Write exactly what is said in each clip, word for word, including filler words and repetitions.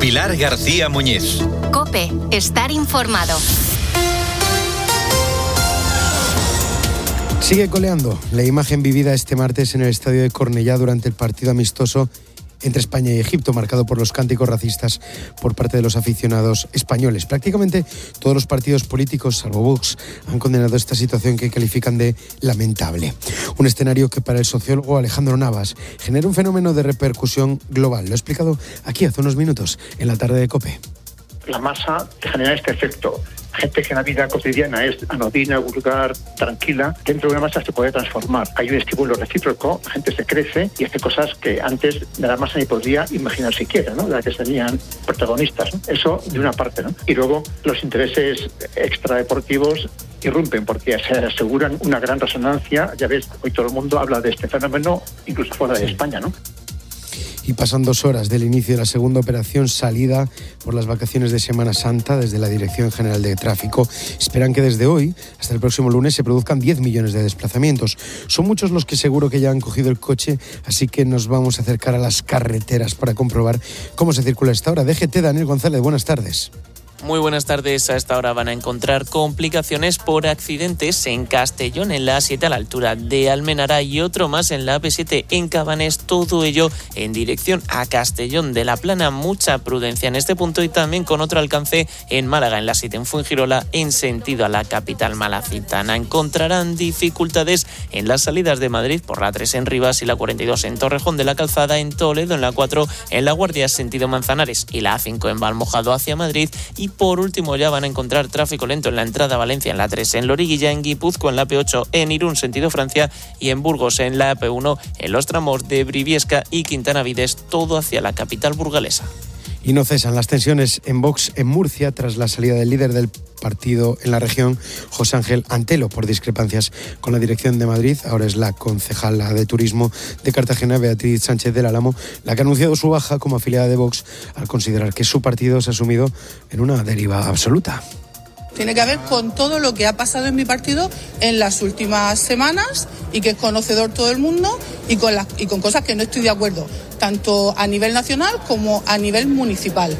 Pilar García Muñiz. COPE, estar informado. Sigue coleando la imagen vivida este martes en el estadio de Cornellá durante el partido amistoso entre España y Egipto, marcado por los cánticos racistas por parte de los aficionados españoles. Prácticamente todos los partidos políticos, salvo Vox, han condenado esta situación que califican de lamentable. Un escenario que para el sociólogo Alejandro Navas genera un fenómeno de repercusión global. Lo he explicado aquí hace unos minutos en la tarde de COPE. La masa genera este efecto. Gente que en la vida cotidiana es anodina, vulgar, tranquila, dentro de una masa se puede transformar. Hay un estímulo recíproco, la gente se crece y hace cosas que antes de la masa ni podría imaginar siquiera, ¿no? De las que serían protagonistas, ¿no? Eso de una parte, ¿no? Y luego los intereses extradeportivos irrumpen porque se aseguran una gran resonancia. Ya ves, hoy todo el mundo habla de este fenómeno, incluso fuera de España, ¿no? Y pasan dos horas del inicio de la segunda operación salida por las vacaciones de Semana Santa desde la Dirección General de Tráfico. Esperan que desde hoy hasta el próximo lunes se produzcan diez millones de desplazamientos. Son muchos los que seguro que ya han cogido el coche, así que nos vamos a acercar a las carreteras para comprobar cómo se circula a esta hora. D G T, Daniel González, buenas tardes. Muy buenas tardes. A esta hora van a encontrar complicaciones por accidentes en Castellón, en la A siete a la altura de Almenara y otro más en la A P siete en Cabanes. Todo ello en dirección a Castellón de la Plana. Mucha prudencia en este punto y también con otro alcance en Málaga, en la siete en Fuengirola, en sentido a la capital malacitana. Encontrarán dificultades en las salidas de Madrid por la tres en Rivas y la cuarenta y dos en Torrejón de la Calzada, en Toledo, en la cuatro en La Guardia, sentido Manzanares, y la A cinco en Valmojado hacia Madrid. Y por último ya van a encontrar tráfico lento en la entrada a Valencia en la tres, en Loriguilla, en Guipúzcoa en la A P ocho, en Irún sentido Francia y en Burgos en la A P uno, en los tramos de Briviesca y Quintana Vides, todo hacia la capital burgalesa. Y no cesan las tensiones en Vox en Murcia tras la salida del líder del partido en la región, José Ángel Antelo, por discrepancias con la dirección de Madrid. Ahora es la concejala de Turismo de Cartagena, Beatriz Sánchez del Álamo, la que ha anunciado su baja como afiliada de Vox al considerar que su partido se ha sumido en una deriva absoluta. Tiene que ver con todo lo que ha pasado en mi partido en las últimas semanas y que es conocedor todo el mundo y con, las, y con cosas que no estoy de acuerdo, tanto a nivel nacional como a nivel municipal.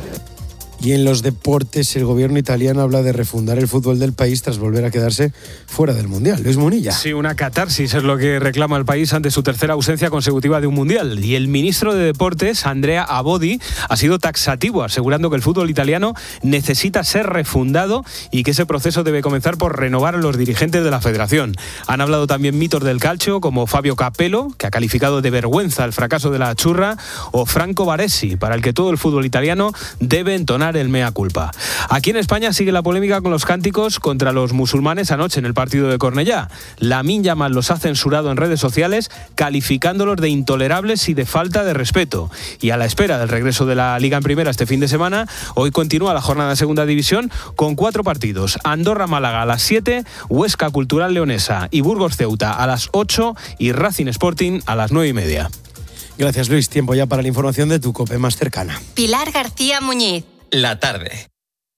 Y en los deportes, el gobierno italiano habla de refundar el fútbol del país tras volver a quedarse fuera del Mundial. Luis Munilla. Sí, una catarsis es lo que reclama el país ante su tercera ausencia consecutiva de un Mundial. Y el ministro de Deportes, Andrea Abodi, ha sido taxativo, asegurando que el fútbol italiano necesita ser refundado y que ese proceso debe comenzar por renovar a los dirigentes de la federación. Han hablado también mitos del calcio, como Fabio Capello, que ha calificado de vergüenza el fracaso de la Azzurra, o Franco Baresi, para el que todo el fútbol italiano debe entonar el mea culpa. Aquí en España sigue la polémica con los cánticos contra los musulmanes anoche en el partido de Cornellá. Lamine Yamal los ha censurado en redes sociales, calificándolos de intolerables y de falta de respeto. Y a la espera del regreso de la Liga en Primera este fin de semana, hoy continúa la jornada de Segunda División con cuatro partidos. Andorra-Málaga a las siete, Huesca Cultural Leonesa y Burgos-Ceuta a las ocho y Racing Sporting a las nueve y media. Gracias, Luis. Tiempo ya para la información de tu COPE más cercana. Pilar García Muñiz. La tarde.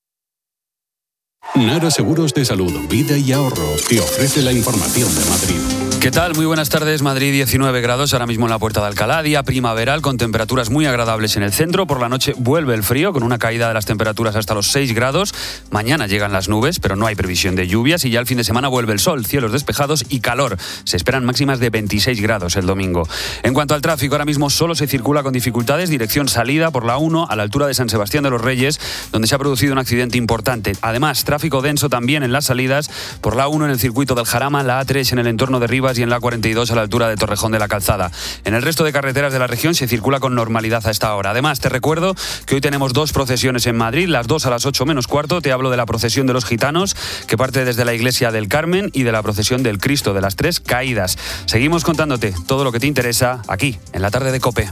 Nara Seguros de Salud, Vida y Ahorro te ofrece la información de Madrid. ¿Qué tal? Muy buenas tardes. Madrid, diecinueve grados, ahora mismo en la Puerta de Alcalá, día primaveral con temperaturas muy agradables en el centro. Por la noche vuelve el frío con una caída de las temperaturas hasta los seis grados. Mañana llegan las nubes, pero no hay previsión de lluvias y ya el fin de semana vuelve el sol, cielos despejados y calor. Se esperan máximas de veintiséis grados el domingo. En cuanto al tráfico, ahora mismo solo se circula con dificultades, dirección salida por la uno a la altura de San Sebastián de los Reyes, donde se ha producido un accidente importante. Además, tráfico denso también en las salidas por la uno en el circuito del Jarama, la A tres en el entorno de Rivas y en la cuarenta y dos a la altura de Torrejón de la Calzada. En el resto de carreteras de la región se circula con normalidad a esta hora. Además, te recuerdo que hoy tenemos dos procesiones en Madrid, las dos a las ocho menos cuarto. Te hablo de la procesión de los gitanos, que parte desde la iglesia del Carmen, y de la procesión del Cristo de las Tres Caídas. Seguimos contándote todo lo que te interesa aquí, en la tarde de COPE.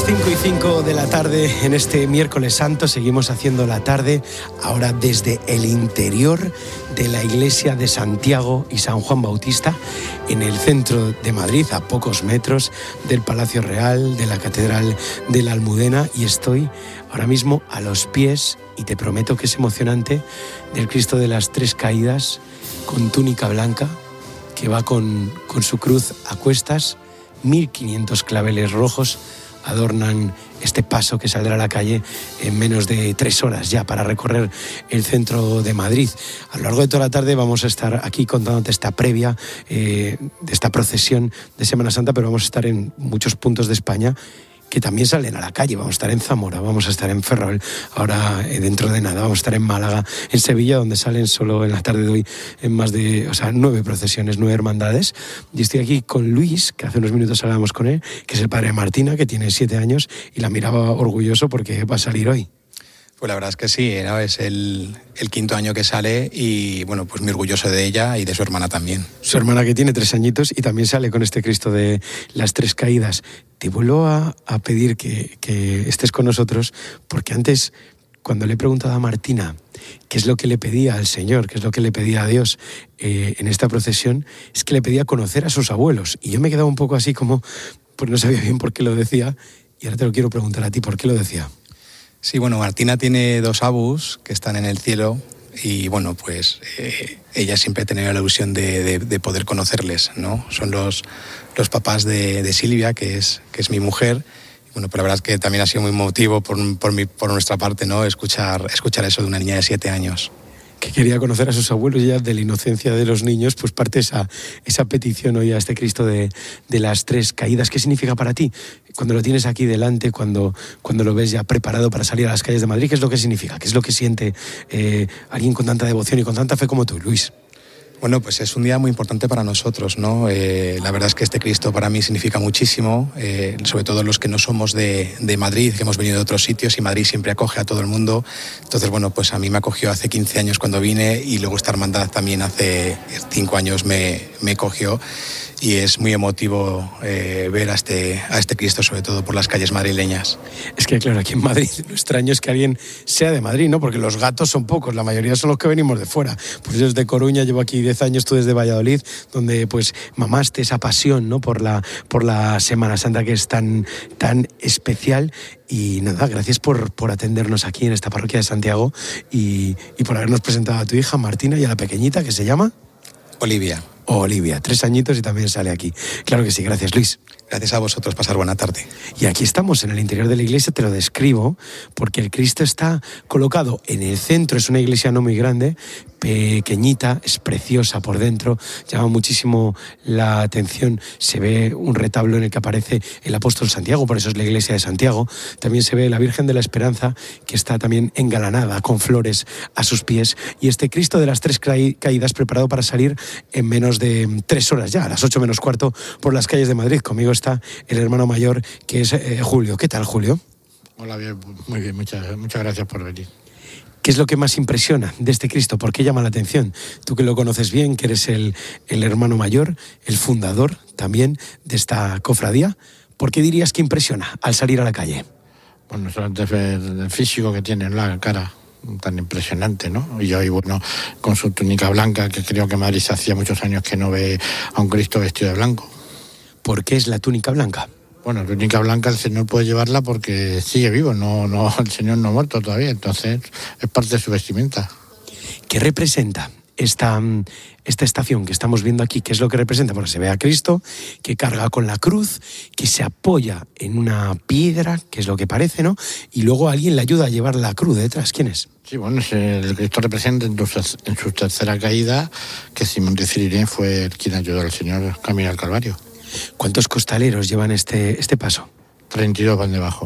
cinco y cinco de la tarde en este miércoles santo. Seguimos haciendo la tarde ahora desde el interior de la iglesia de Santiago y San Juan Bautista, en el centro de Madrid, a pocos metros del Palacio Real, de la Catedral de la Almudena, y estoy ahora mismo a los pies, y te prometo que es emocionante, del Cristo de las Tres Caídas, con túnica blanca, que va con, con su cruz a cuestas. mil quinientos claveles rojos adornan este paso que saldrá a la calle en menos de tres horas ya para recorrer el centro de Madrid. A lo largo de toda la tarde vamos a estar aquí contándote esta previa eh, de esta procesión de Semana Santa, pero vamos a estar en muchos puntos de España que también salen a la calle. Vamos a estar en Zamora, vamos a estar en Ferrol, ahora eh, dentro de nada vamos a estar en Málaga, en Sevilla, donde salen solo en la tarde de hoy en más de, o sea, nueve procesiones, nueve hermandades. Y estoy aquí con Luis, que hace unos minutos hablábamos con él, que es el padre de Martina, que tiene siete años, y la miraba orgulloso porque va a salir hoy. Pues la verdad es que sí, ¿no? Es el, el quinto año que sale y, bueno, pues muy orgulloso de ella y de su hermana también. Su hermana, que tiene tres añitos y también sale con este Cristo de las Tres Caídas. Te vuelvo a, a pedir que, que estés con nosotros, porque antes, cuando le he preguntado a Martina qué es lo que le pedía al Señor, qué es lo que le pedía a Dios eh, en esta procesión, es que le pedía conocer a sus abuelos. Y yo me he quedado un poco así como, pues no sabía bien por qué lo decía, y ahora te lo quiero preguntar a ti, ¿por qué lo decía? Sí, bueno, Martina tiene dos abus que están en el cielo y, bueno, pues eh, ella siempre ha tenido la ilusión de, de, de poder conocerles, ¿no? Son los, los papás de, de Silvia, que es, que es mi mujer. Bueno, pero la verdad es que también ha sido muy emotivo por, por, mi, por nuestra parte, ¿no? Escuchar, escuchar eso de una niña de siete años. Que quería conocer a sus abuelos, y ya de la inocencia de los niños, pues parte esa, esa petición hoy a este Cristo de, de las Tres Caídas. ¿Qué significa para ti? Cuando lo tienes aquí delante, cuando, cuando lo ves ya preparado para salir a las calles de Madrid, ¿qué es lo que significa? ¿Qué es lo que siente eh, alguien con tanta devoción y con tanta fe como tú, Luis? Bueno, pues es un día muy importante para nosotros, ¿no? Eh, la verdad es que este Cristo para mí significa muchísimo, eh, sobre todo los que no somos de, de Madrid, que hemos venido de otros sitios, y Madrid siempre acoge a todo el mundo. Entonces, bueno, pues a mí me acogió hace quince años cuando vine, y luego esta hermandad también hace cinco años me, me cogió. Y es muy emotivo eh, ver a este, a este Cristo, sobre todo por las calles madrileñas. Es que, claro, aquí en Madrid lo extraño es que alguien sea de Madrid, ¿no? Porque los gatos son pocos, la mayoría son los que venimos de fuera. Pues yo desde Coruña, llevo aquí diez años, tú desde Valladolid, donde pues mamaste esa pasión, ¿no? Por la, por la Semana Santa, que es tan, tan especial. Y nada, gracias por, por atendernos aquí en esta parroquia de Santiago y, y por habernos presentado a tu hija Martina y a la pequeñita, que se llama Olivia. Olivia, tres añitos y también sale aquí. Claro que sí, gracias, Luis. Gracias a vosotros, pasar buena tarde. Y aquí estamos en el interior de la iglesia, te lo describo, porque el Cristo está colocado en el centro. Es una iglesia no muy grande, pequeñita, es preciosa por dentro, llama muchísimo la atención. Se ve un retablo en el que aparece el apóstol Santiago, por eso es la iglesia de Santiago. También se ve la Virgen de la Esperanza, que está también engalanada con flores a sus pies, y este Cristo de las Tres Caídas preparado para salir en menos de tres horas ya, a las ocho menos cuarto, por las calles de Madrid. Conmigo está el hermano mayor, que es eh, Julio. ¿Qué tal, Julio? Hola, bien, muy bien, muchas, muchas gracias por venir. ¿Qué es lo que más impresiona de este Cristo? ¿Por qué llama la atención? Tú, que lo conoces bien, que eres el, el hermano mayor, el fundador también de esta cofradía, ¿por qué dirías que impresiona al salir a la calle? Bueno, solamente el físico que tiene en la cara, tan impresionante, ¿no? Y hoy, bueno, con su túnica blanca, que creo que Madrid hacía muchos años que no ve a un Cristo vestido de blanco. ¿Por qué es la túnica blanca? Bueno, la túnica blanca el Señor puede llevarla porque sigue vivo, no, no, el Señor no ha muerto todavía, entonces es parte de su vestimenta. ¿Qué representa esta, esta estación que estamos viendo aquí? ¿Qué es lo que representa? Porque se ve a Cristo que carga con la cruz, que se apoya en una piedra, que es lo que parece, ¿no? Y luego alguien le ayuda a llevar la cruz detrás. ¿Quién es? Sí, bueno, el Cristo representa en su, en su tercera caída que Simón de Cirene fue el quien ayudó al Señor a caminar al Calvario. ¿Cuántos costaleros llevan este, este paso? treinta y dos van debajo.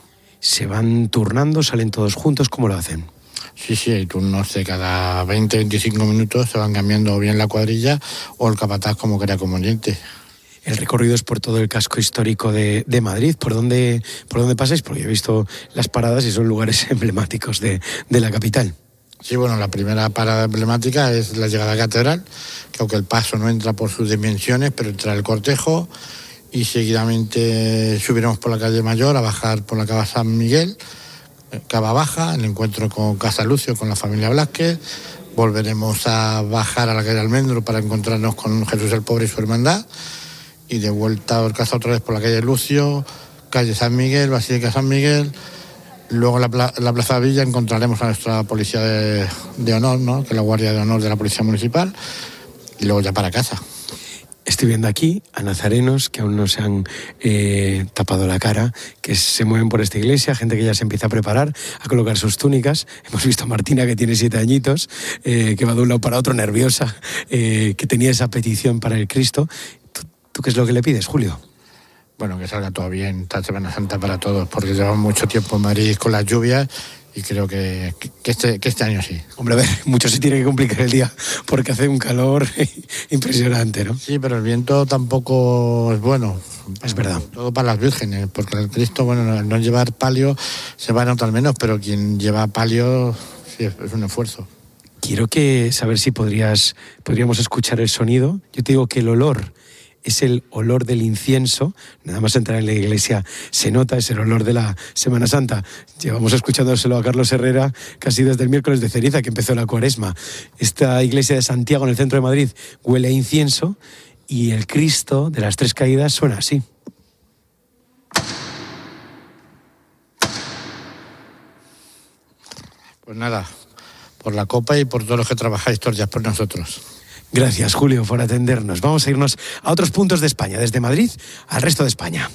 ¿Se van turnando, salen todos juntos? ¿Cómo lo hacen? Sí, sí, hay turnos de cada veinte a veinticinco minutos, se van cambiando bien la cuadrilla o el capataz como crea conveniente. El recorrido es por todo el casco histórico de, de Madrid. ¿Por dónde, ¿Por dónde pasáis? Porque he visto las paradas y son lugares emblemáticos de, de la capital. Sí, bueno, la primera parada emblemática es la llegada a la catedral, que aunque el paso no entra por sus dimensiones, pero entra el cortejo y seguidamente subiremos por la calle Mayor a bajar por la Cava San Miguel, Cava Baja, el encuentro con Casa Lucio, con la familia Blázquez. Volveremos a bajar a la calle Almendro para encontrarnos con Jesús el Pobre y su hermandad, y de vuelta a Orcaza otra vez por la calle Lucio, calle San Miguel, Basílica San Miguel. Luego en la, la Plaza Villa encontraremos a nuestra policía de, de honor, ¿no?, que es la Guardia de Honor de la Policía Municipal, y luego ya para casa. Estoy viendo aquí a nazarenos que aún no se han eh, tapado la cara, que se mueven por esta iglesia, gente que ya se empieza a preparar, a colocar sus túnicas. Hemos visto a Martina, que tiene siete añitos, eh, que va de un lado para otro nerviosa, eh, que tenía esa petición para el Cristo. ¿Tú, ¿Tú qué es lo que le pides, Julio? Bueno, que salga todo bien, esta Semana Santa para todos, porque llevamos mucho tiempo en Madrid con las lluvias y creo que, que, este, que este año sí. Hombre, a ver, mucho se tiene que complicar el día porque hace un calor impresionante, ¿no? Sí, pero el viento tampoco es bueno. Es verdad. Todo para las vírgenes, porque el Cristo, bueno, al no llevar palio se va a notar menos, pero quien lleva palio sí es, es un esfuerzo. Quiero que saber si podrías, podríamos escuchar el sonido. Yo te digo que el olor es el olor del incienso. Nada más entrar en la iglesia se nota, es el olor de la Semana Santa. Llevamos escuchándoselo a Carlos Herrera casi desde el miércoles de ceniza, que empezó la Cuaresma. Esta iglesia de Santiago, en el centro de Madrid, huele a incienso, y el Cristo de las Tres Caídas suena así. Pues nada, por la copa y por todos los que trabajáis todos los días por nosotros. Gracias, Julio, por atendernos. Vamos a irnos a otros puntos de España, desde Madrid al resto de España.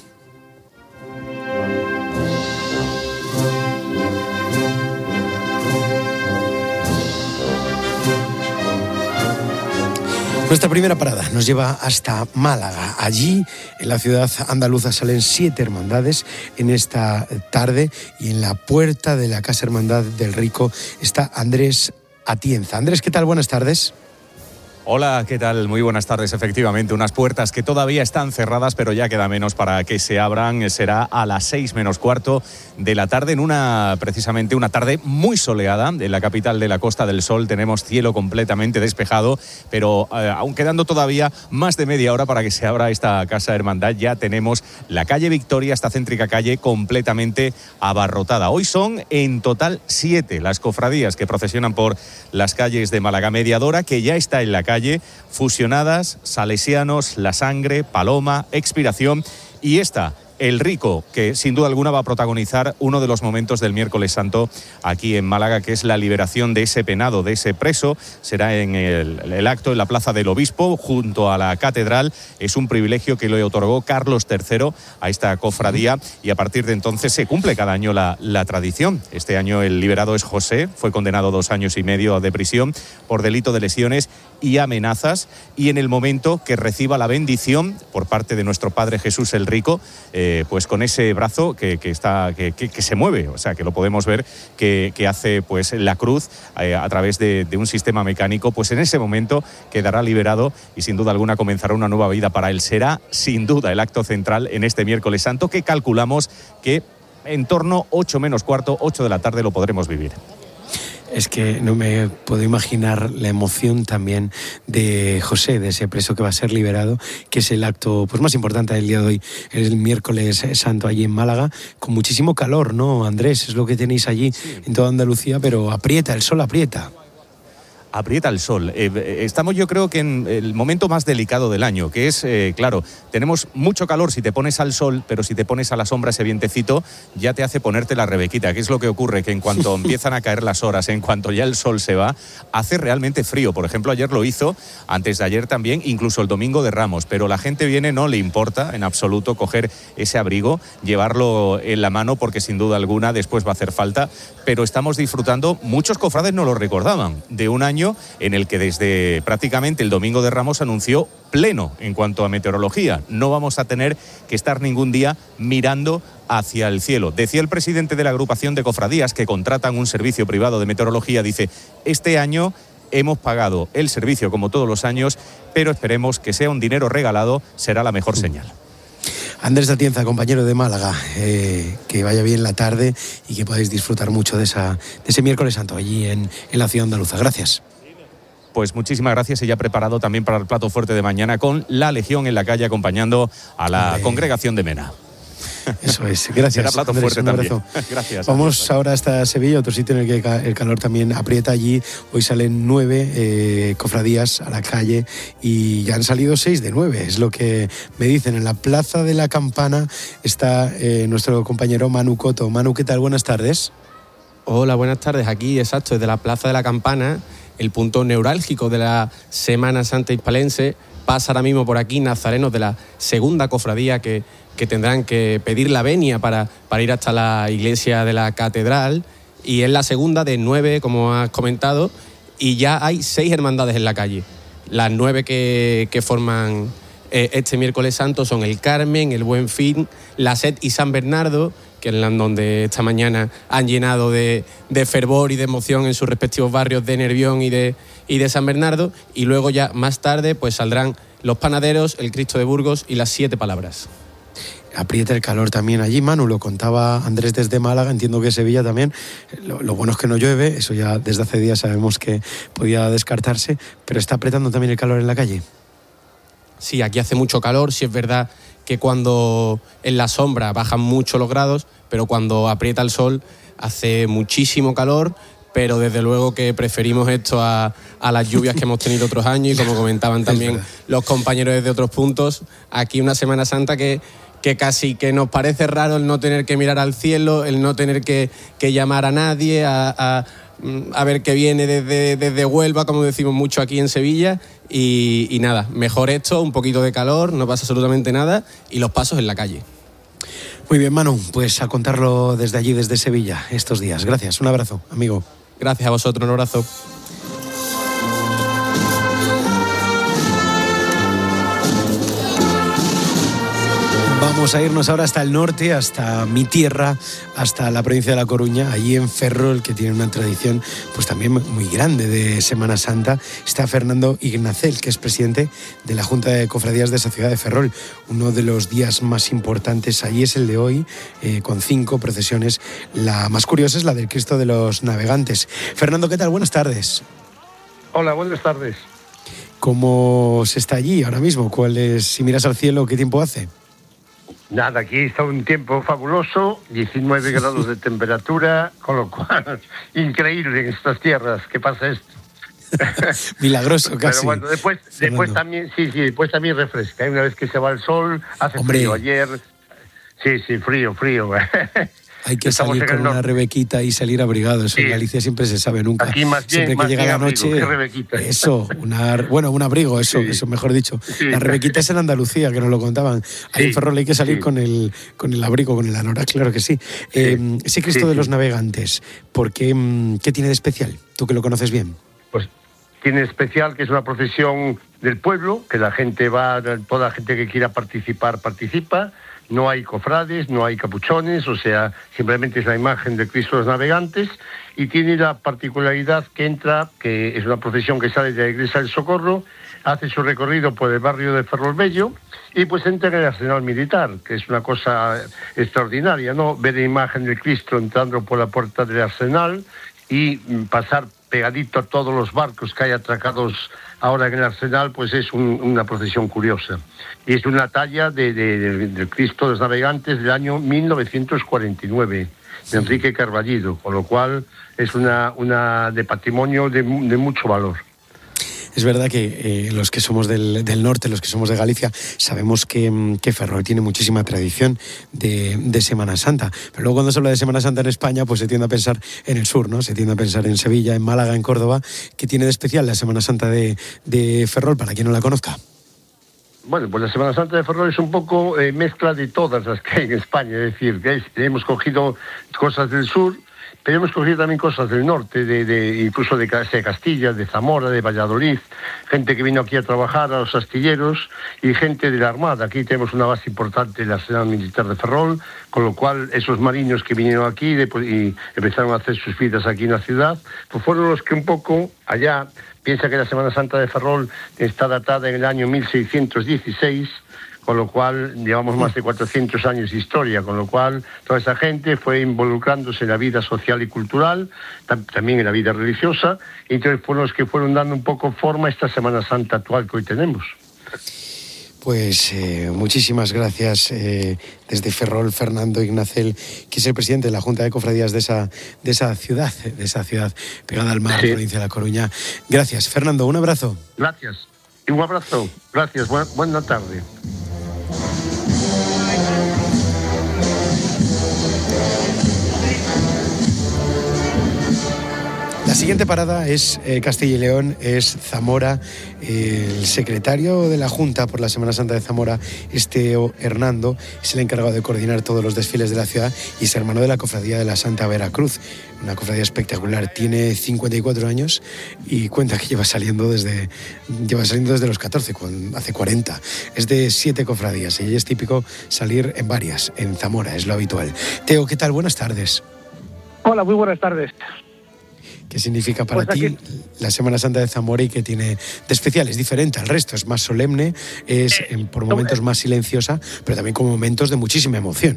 Nuestra primera parada nos lleva hasta Málaga. Allí, en la ciudad andaluza, salen siete hermandades en esta tarde, y en la puerta de la Casa Hermandad del Rico está Andrés Atienza. Andrés, ¿qué tal? Buenas tardes. Hola, ¿qué tal? Muy buenas tardes. Efectivamente, unas puertas que todavía están cerradas, pero ya queda menos para que se abran. Será a las seis menos cuarto de la tarde, en una, precisamente, una tarde muy soleada. En la capital de la Costa del Sol tenemos cielo completamente despejado, pero eh, aún quedando todavía más de media hora para que se abra esta Casa Hermandad, ya tenemos la calle Victoria, esta céntrica calle, completamente abarrotada. Hoy son en total siete las cofradías que procesionan por las calles de Málaga. Mediadora, que ya está en la calle, calle, fusionadas, Salesianos, La Sangre, Paloma, Expiración, y esta, El Rico, que sin duda alguna va a protagonizar uno de los momentos del miércoles santo aquí en Málaga, que es la liberación de ese penado, de ese preso. Será en el, el acto en la Plaza del Obispo, junto a la catedral. Es un privilegio que le otorgó Carlos tercero a esta cofradía, y a partir de entonces se cumple cada año la, la tradición. Este año el liberado es José, fue condenado a dos años y medio de prisión por delito de lesiones y amenazas, y en el momento que reciba la bendición por parte de nuestro Padre Jesús el Rico, eh, pues con ese brazo que, que está que, que, que se mueve, o sea, que lo podemos ver, que, que hace pues la cruz eh, a través de, de un sistema mecánico, pues en ese momento quedará liberado, y sin duda alguna comenzará una nueva vida para él. Será sin duda el acto central en este miércoles santo, que calculamos que en torno ocho menos cuarto, ocho de la tarde lo podremos vivir. Es que no me puedo imaginar la emoción también de José, de ese preso que va a ser liberado, que es el acto pues más importante del día de hoy, el miércoles santo allí en Málaga, con muchísimo calor, ¿no, Andrés? Es lo que tenéis allí en toda Andalucía, pero aprieta, el sol aprieta. Aprieta el sol. Eh, estamos, yo creo que en el momento más delicado del año, que es, eh, claro, tenemos mucho calor si te pones al sol, pero si te pones a la sombra, ese vientecito ya te hace ponerte la rebequita. ¿Qué es lo que ocurre? Que en cuanto empiezan a caer las horas, en cuanto ya el sol se va, hace realmente frío. Por ejemplo, ayer lo hizo, antes de ayer también, incluso el domingo de Ramos, pero la gente viene, no le importa en absoluto coger ese abrigo, llevarlo en la mano, porque sin duda alguna después va a hacer falta, pero estamos disfrutando, muchos cofrades no lo recordaban, de un año en el que desde prácticamente el domingo de Ramos anunció pleno en cuanto a meteorología. No vamos a tener que estar ningún día mirando hacia el cielo. Decía el presidente de la agrupación de cofradías que contratan un servicio privado de meteorología, dice, este año hemos pagado el servicio como todos los años, pero esperemos que sea un dinero regalado, será la mejor señal. Andrés Atienza, compañero de Málaga, eh, que vaya bien la tarde y que podáis disfrutar mucho de, esa, de ese miércoles santo allí en, en la ciudad andaluza. Gracias. pues muchísimas gracias y ya preparado también para el plato fuerte de mañana con la Legión en la calle acompañando a la Hombre. congregación de Mena. Eso es, gracias. Será plato Andrés, fuerte un también. abrazo. Gracias. Vamos adiós. ahora hasta Sevilla, otro sitio en el que el calor también aprieta allí. Hoy salen nueve eh, cofradías a la calle y ya han salido seis de nueve, es lo que me dicen. En la Plaza de la Campana está eh, nuestro compañero Manu Coto. Manu, ¿qué tal? Buenas tardes. Hola, buenas tardes. Aquí, exacto, desde la Plaza de la Campana, el punto neurálgico de la Semana Santa hispalense. Pasa ahora mismo por aquí nazarenos de la segunda cofradía que, que tendrán que pedir la venia para, para ir hasta la iglesia de la catedral. Y es la segunda de nueve, como has comentado, y ya hay seis hermandades en la calle. Las nueve que, que forman eh, este miércoles santo son el Carmen, el Buen Fin, la Sed y San Bernardo, que es donde esta mañana han llenado de, de fervor y de emoción en sus respectivos barrios de Nervión y de, y de San Bernardo, y luego ya más tarde pues saldrán los Panaderos, el Cristo de Burgos y las Siete Palabras. Aprieta el calor también allí, Manu, lo contaba Andrés desde Málaga, entiendo que Sevilla también. Lo, lo bueno es que no llueve, eso ya desde hace días sabemos que podía descartarse, pero está apretando también el calor en la calle. Sí, aquí hace mucho calor, sí es verdad que cuando en la sombra bajan mucho los grados, pero cuando aprieta el sol hace muchísimo calor, pero desde luego que preferimos esto a, a las lluvias que hemos tenido otros años y como comentaban también los compañeros desde otros puntos, aquí una Semana Santa que, que casi que nos parece raro el no tener que mirar al cielo, el no tener que, que llamar a nadie, a, a, a ver qué viene desde, desde Huelva, como decimos mucho aquí en Sevilla, y, y nada, mejor esto, un poquito de calor, no pasa absolutamente nada, y los pasos en la calle. Muy bien, Manu, pues a contarlo desde allí, desde Sevilla, estos días. Gracias, un abrazo, amigo. Gracias a vosotros, un abrazo. Vamos a irnos ahora hasta el norte, hasta mi tierra, hasta la provincia de La Coruña, allí en Ferrol, que tiene una tradición pues también muy grande de Semana Santa. Está Fernando Ignacel, que es presidente de la Junta de Cofradías de esa ciudad de Ferrol. Uno de los días más importantes allí es el de hoy, eh, con cinco procesiones. La más curiosa es la del Cristo de los Navegantes. Fernando, ¿qué tal? Buenas tardes. Hola, buenas tardes. ¿Cómo se está allí ahora mismo? ¿Cuál es, si miras al cielo, qué tiempo hace? Nada, aquí está un tiempo fabuloso, diecinueve grados de temperatura, con lo cual, increíble en estas tierras que pasa esto. Milagroso casi. Pero bueno, después, después también, sí, sí, después también refresca. Una vez que se va el sol, hace Hombre. frío. Ayer, sí, sí, frío, frío. Hay que Estamos salir con una rebequita y salir abrigado. Eso sí. En Galicia siempre se sabe, nunca. Aquí más bien, siempre que más llega bien la noche. Abrigo, ¿qué rebequita? Eso, una, bueno, un abrigo, eso, sí. eso mejor dicho. Sí. La rebequita es en Andalucía, que nos lo contaban. Sí. Ahí en Ferrol hay que salir sí. con el con el abrigo, con el anorak, claro que sí. sí. Eh, ese Cristo sí, de los Navegantes, ¿por qué, qué tiene de especial? Tú que lo conoces bien. Pues tiene especial que es una procesión del pueblo, que la gente va, toda la gente que quiera participar, participa. No hay cofrades, no hay capuchones, o sea, simplemente es la imagen de Cristo de los Navegantes, y tiene la particularidad que entra, que es una procesión que sale de la Iglesia del Socorro, hace su recorrido por el barrio de Ferrolbello y pues entra en el Arsenal Militar, que es una cosa extraordinaria, ¿no? Ver la imagen de Cristo entrando por la puerta del Arsenal y pasar pegadito a todos los barcos que hay atracados ahora en el Arsenal, pues es un, una procesión curiosa. Y es una talla de, de, de, de Cristo de los Navegantes del año mil novecientos cuarenta y nueve, de Enrique Carballido, con lo cual es una, una de patrimonio de, de mucho valor. Es verdad que eh, los que somos del, del norte, los que somos de Galicia, sabemos que, que Ferrol tiene muchísima tradición de, de Semana Santa. Pero luego cuando se habla de Semana Santa en España, pues se tiende a pensar en el sur, ¿no? Se tiende a pensar en Sevilla, en Málaga, en Córdoba. ¿Qué tiene de especial la Semana Santa de, de Ferrol, para quien no la conozca? Bueno, pues la Semana Santa de Ferrol es un poco eh, mezcla de todas las que hay en España. Es decir, que es, hemos cogido cosas del sur, pero hemos cogido también cosas del norte, de, de incluso de Castilla, de Zamora, de Valladolid, gente que vino aquí a trabajar, a los astilleros, y gente de la Armada. Aquí tenemos una base importante, la Arsenal Militar de Ferrol, con lo cual esos marinos que vinieron aquí después, y empezaron a hacer sus vidas aquí en la ciudad, pues fueron los que un poco allá, piensa que la Semana Santa de Ferrol está datada en el año mil seiscientos dieciséis, con lo cual llevamos más de cuatrocientos años de historia, con lo cual toda esa gente fue involucrándose en la vida social y cultural, tam- también en la vida religiosa, y entonces fueron los que fueron dando un poco forma a esta Semana Santa actual que hoy tenemos. Pues eh, muchísimas gracias eh, desde Ferrol, Fernando Ignacel, que es el presidente de la Junta de Cofradías de esa, de esa ciudad, de esa ciudad pegada al mar, sí. Provincia de La Coruña. Gracias, Fernando, un abrazo. Gracias, y un abrazo, gracias, buena, buena tarde. La siguiente parada es eh, Castilla y León, es Zamora. Eh, el secretario de la Junta por la Semana Santa de Zamora, Teo Hernando, es el encargado de coordinar todos los desfiles de la ciudad y es hermano de la Cofradía de la Santa Veracruz, una cofradía espectacular. Tiene cincuenta y cuatro años y cuenta que lleva saliendo desde, lleva saliendo desde los catorce, hace cuarenta. Es de siete cofradías y es típico salir en varias, en Zamora, es lo habitual. Teo, ¿qué tal? Buenas tardes. Hola, muy buenas tardes. ¿Qué significa para pues aquí... ti la Semana Santa de Zamora y qué tiene de especial? Es diferente al resto, es más solemne, es eh, por momentos más silenciosa, pero también con momentos de muchísima emoción.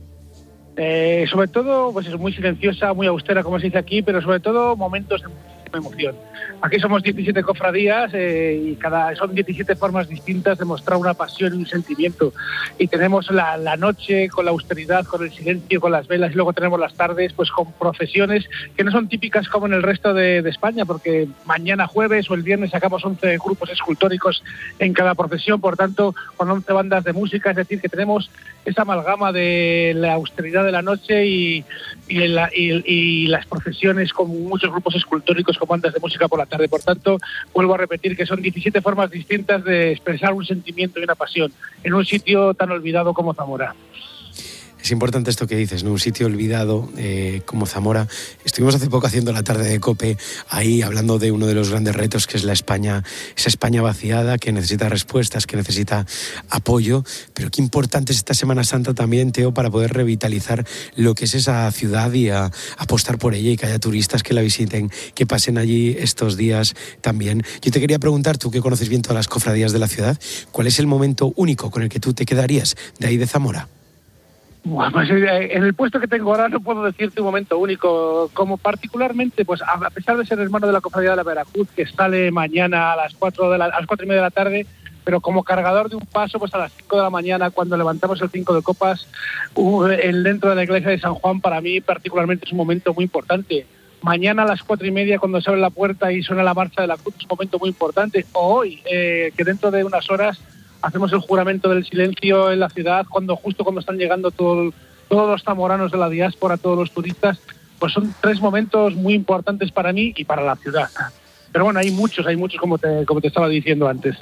Eh, sobre todo, pues es muy silenciosa, muy austera, como se dice aquí, pero sobre todo momentos de muchísima emoción. Aquí somos diecisiete cofradías eh, y cada son diecisiete formas distintas de mostrar una pasión y un sentimiento. Y tenemos la, la noche con la austeridad, con el silencio, con las velas, y luego tenemos las tardes pues con procesiones que no son típicas como en el resto de, de España, porque mañana jueves o el viernes sacamos once grupos escultóricos en cada procesión, por tanto con once bandas de música, es decir, que tenemos esa amalgama de la austeridad de la noche y, y, la, y, y las procesiones con muchos grupos escultóricos con bandas de música por la tarde. Por tanto, vuelvo a repetir que son diecisiete formas distintas de expresar un sentimiento y una pasión en un sitio tan olvidado como Zamora. Es importante esto que dices, ¿no? Un sitio olvidado eh, como Zamora. Estuvimos hace poco haciendo la tarde de COPE, ahí hablando de uno de los grandes retos que es la España, esa España vaciada, que necesita respuestas, que necesita apoyo. Pero qué importante es esta Semana Santa también, Teo, para poder revitalizar lo que es esa ciudad y a, apostar por ella y que haya turistas que la visiten, que pasen allí estos días también. Yo te quería preguntar, tú que conoces bien todas las cofradías de la ciudad, ¿cuál es el momento único con el que tú te quedarías de ahí de Zamora? Bueno, pues en el puesto que tengo ahora no puedo decirte un momento único, como particularmente, pues a pesar de ser hermano de la Cofradía de la Veracruz, que sale mañana a las cuatro de la, a las cuatro y media de la tarde, pero como cargador de un paso, pues a las cinco de la mañana, cuando levantamos el cinco de copas, uh, el dentro de la iglesia de San Juan, para mí particularmente es un momento muy importante. Mañana a las cuatro y media, cuando se abre la puerta y suena la marcha de la cruz, es un momento muy importante. O hoy, eh, que dentro de unas horas hacemos el juramento del silencio en la ciudad, cuando justo cuando están llegando todo, todos los zamoranos de la diáspora, todos los turistas, pues son tres momentos muy importantes para mí y para la ciudad. Pero bueno, hay muchos, hay muchos como te, como te estaba diciendo antes.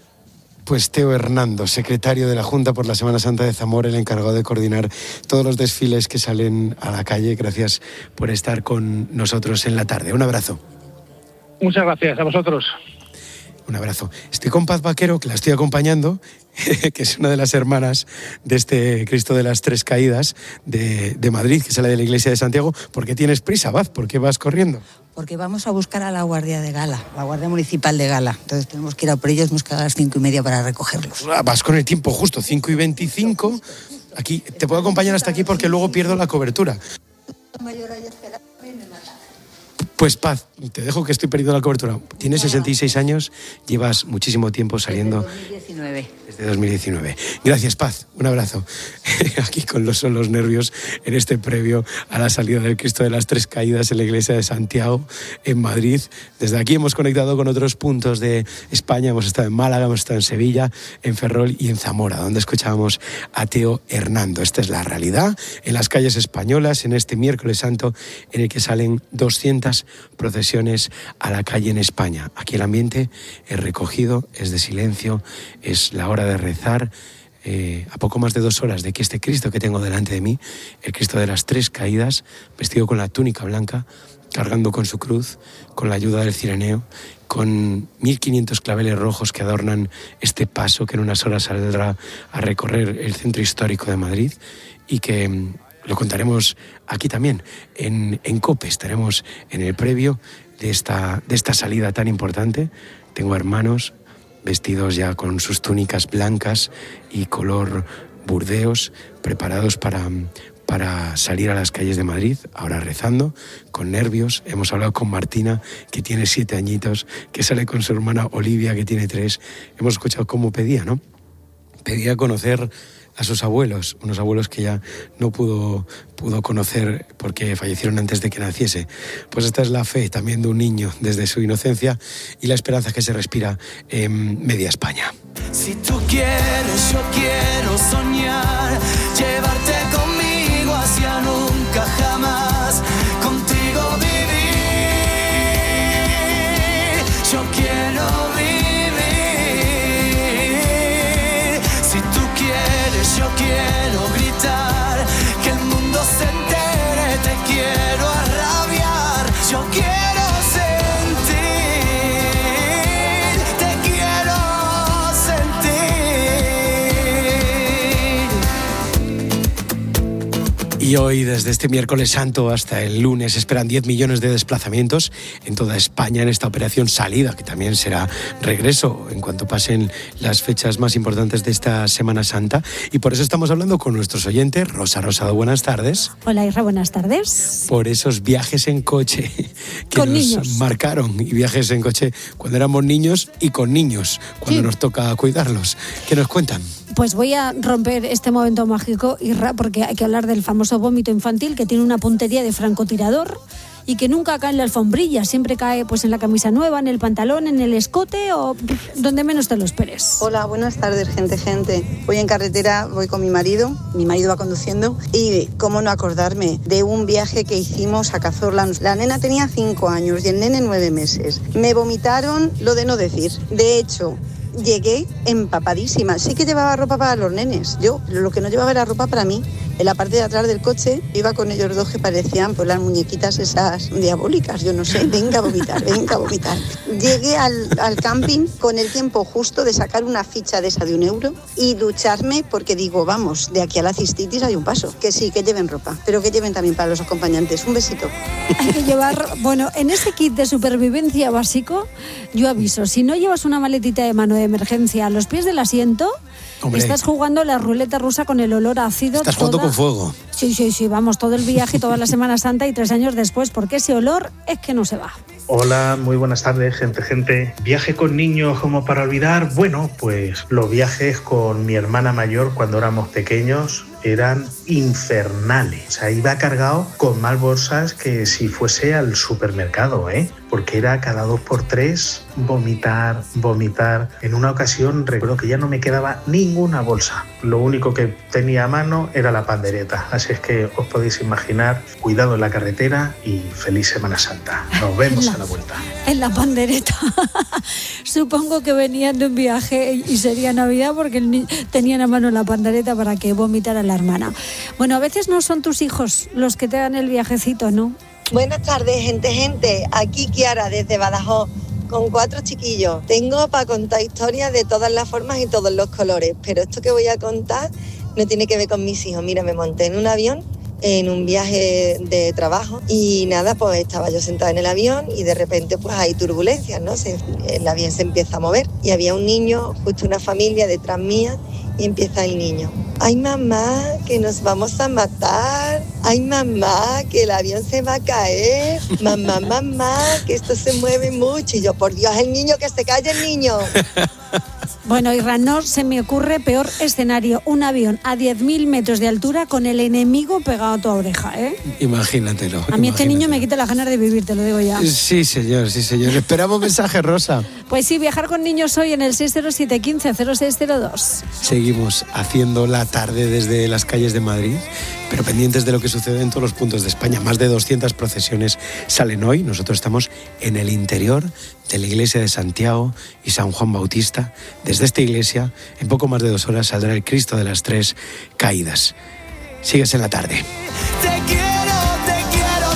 Pues Teo Hernando, secretario de la Junta por la Semana Santa de Zamora, el encargado de coordinar todos los desfiles que salen a la calle. Gracias por estar con nosotros en la tarde. Un abrazo. Muchas gracias a vosotros. Un abrazo. Estoy con Paz Vaquero, que la estoy acompañando, que es una de las hermanas de este Cristo de las Tres Caídas de, de Madrid, que sale de la iglesia de Santiago. ¿Por qué tienes prisa, Paz? ¿Por qué vas corriendo? Porque vamos a buscar a la Guardia de Gala, la Guardia Municipal de Gala. Entonces tenemos que ir a por ellos, hemos quedado a las cinco y media para recogerlos. Ah, vas con el tiempo justo, cinco y veinticinco. Aquí, te puedo acompañar hasta aquí porque luego pierdo la cobertura. Pues Paz, te dejo que estoy perdiendo la cobertura. Tienes sesenta y seis años, llevas muchísimo tiempo saliendo. Desde dos mil diecinueve. Desde dos mil diecinueve. Gracias, Paz. Un abrazo. Aquí con los, son los nervios en este previo a la salida del Cristo de las Tres Caídas en la iglesia de Santiago, en Madrid. Desde aquí hemos conectado con otros puntos de España. Hemos estado en Málaga, hemos estado en Sevilla, en Ferrol y en Zamora, donde escuchábamos a Teo Hernando. Esta es la realidad en las calles españolas en este miércoles santo en el que salen doscientas procesiones a la calle en España. Aquí el ambiente es recogido, es de silencio, es la hora de rezar. Eh, a poco más de dos horas de que este Cristo que tengo delante de mí, el Cristo de las Tres Caídas, vestido con la túnica blanca, cargando con su cruz, con la ayuda del cireneo, con mil quinientos claveles rojos que adornan este paso que en unas horas saldrá a recorrer el centro histórico de Madrid y que lo contaremos aquí también, en, en COPE. Estaremos en el previo de esta, de esta salida tan importante. Tengo hermanos vestidos ya con sus túnicas blancas y color burdeos, preparados para, para salir a las calles de Madrid, ahora rezando, con nervios. Hemos hablado con Martina, que tiene siete añitos, que sale con su hermana Olivia, que tiene tres. Hemos escuchado cómo pedía, ¿no? Pedía conocer a sus abuelos, unos abuelos que ya no pudo, pudo conocer porque fallecieron antes de que naciese. Pues esta es la fe también de un niño desde su inocencia y la esperanza que se respira en media España. Si tú quieres, yo quiero soñar, llevarte conmigo hacia nunca jamás, contigo vivir, yo quiero vivir. Si tú quieres, yo quiero gritar, que el mundo se entere, te quiero arrabiar, yo quiero Y hoy, desde este miércoles santo hasta el lunes, esperan diez millones de desplazamientos en toda España en esta operación salida, que también será regreso en cuanto pasen las fechas más importantes de esta Semana Santa. Y por eso estamos hablando con nuestros oyentes. Rosa Rosado, buenas tardes. Hola, Isra, buenas tardes. Por esos viajes en coche que con nos niños. marcaron, y viajes en coche cuando éramos niños y con niños, cuando sí. nos toca cuidarlos. ¿Qué nos cuentan? Pues voy a romper este momento mágico, Isra, porque hay que hablar del famoso vómito infantil, que tiene una puntería de francotirador y que nunca cae en la alfombrilla, siempre cae pues en la camisa nueva, en el pantalón, en el escote o donde menos te lo esperes. Hola, buenas tardes, gente, gente. Voy en carretera, voy con mi marido, mi marido va conduciendo y cómo no acordarme de un viaje que hicimos a Cazorla. La nena tenía cinco años y el nene nueve meses. Me vomitaron lo de no decir. De hecho, llegué empapadísima. Sí que llevaba ropa para los nenes. Yo lo que no llevaba era ropa para mí. En la parte de atrás del coche iba con ellos dos que parecían pues las muñequitas esas diabólicas. Yo no sé, venga a vomitar, venga a vomitar. Llegué al, al camping con el tiempo justo de sacar una ficha de esa de un euro y ducharme porque digo, vamos, de aquí a la cistitis hay un paso. Que sí, que lleven ropa, pero que lleven también para los acompañantes. Un besito. Hay que llevar, bueno, en ese kit de supervivencia básico, yo aviso, si no llevas una maletita de mano de emergencia a los pies del asiento, hombre, estás jugando la ruleta rusa con el olor ácido. Estás jugando con fuego. Sí, sí, sí, vamos, todo el viaje, toda la Semana Santa y tres años después, porque ese olor es que no se va. Hola, muy buenas tardes, gente, gente. ¿Viaje con niños como para olvidar? Bueno, pues los viajes con mi hermana mayor cuando éramos pequeños eran infernales. O sea, iba cargado con más bolsas que si fuese al supermercado, ¿eh? Porque era cada dos por tres vomitar, vomitar. En una ocasión recuerdo que ya no me quedaba ninguna bolsa. Lo único que tenía a mano era la pandereta. Así es que os podéis imaginar, cuidado en la carretera y feliz Semana Santa. Nos vemos la, a la vuelta. En la pandereta. Supongo que venían de un viaje y sería Navidad porque tenían a mano la pandereta para que vomitara la hermana. Bueno, a veces no son tus hijos los que te dan el viajecito, ¿no? Buenas tardes, gente, gente. Aquí Kiara, desde Badajoz, con cuatro chiquillos. Tengo para contar historias de todas las formas y todos los colores, pero esto que voy a contar no tiene que ver con mis hijos. Mira, me monté en un avión en un viaje de trabajo y nada, pues estaba yo sentada en el avión y de repente pues hay turbulencias, ¿no? Se, el avión se empieza a mover y había un niño, justo una familia detrás mía y empieza el niño. Ay, mamá, que nos vamos a matar. Ay, mamá, que el avión se va a caer. Mamá, mamá, que esto se mueve mucho. Y yo, por Dios, el niño, que se calle el niño. Bueno, Isra, no se me ocurre peor escenario. Un avión a diez mil metros de altura con el enemigo pegado a tu oreja, ¿eh? Imagínatelo. A mí este niño me quita las ganas de vivir, te lo digo ya. Sí, señor, sí, señor. Esperamos mensaje, Rosa. Pues sí, viajar con niños hoy en el seis cero siete, uno cinco, cero seis cero dos. Seguimos haciendo la tarde desde las calles de Madrid, pero pendientes de lo que sucede en todos los puntos de España. Más de doscientas procesiones salen hoy. Nosotros estamos en el interior de la iglesia de Santiago y San Juan Bautista. Desde esta iglesia, en poco más de dos horas, saldrá el Cristo de las Tres Caídas. Sigues en la tarde. Te quiero, te quiero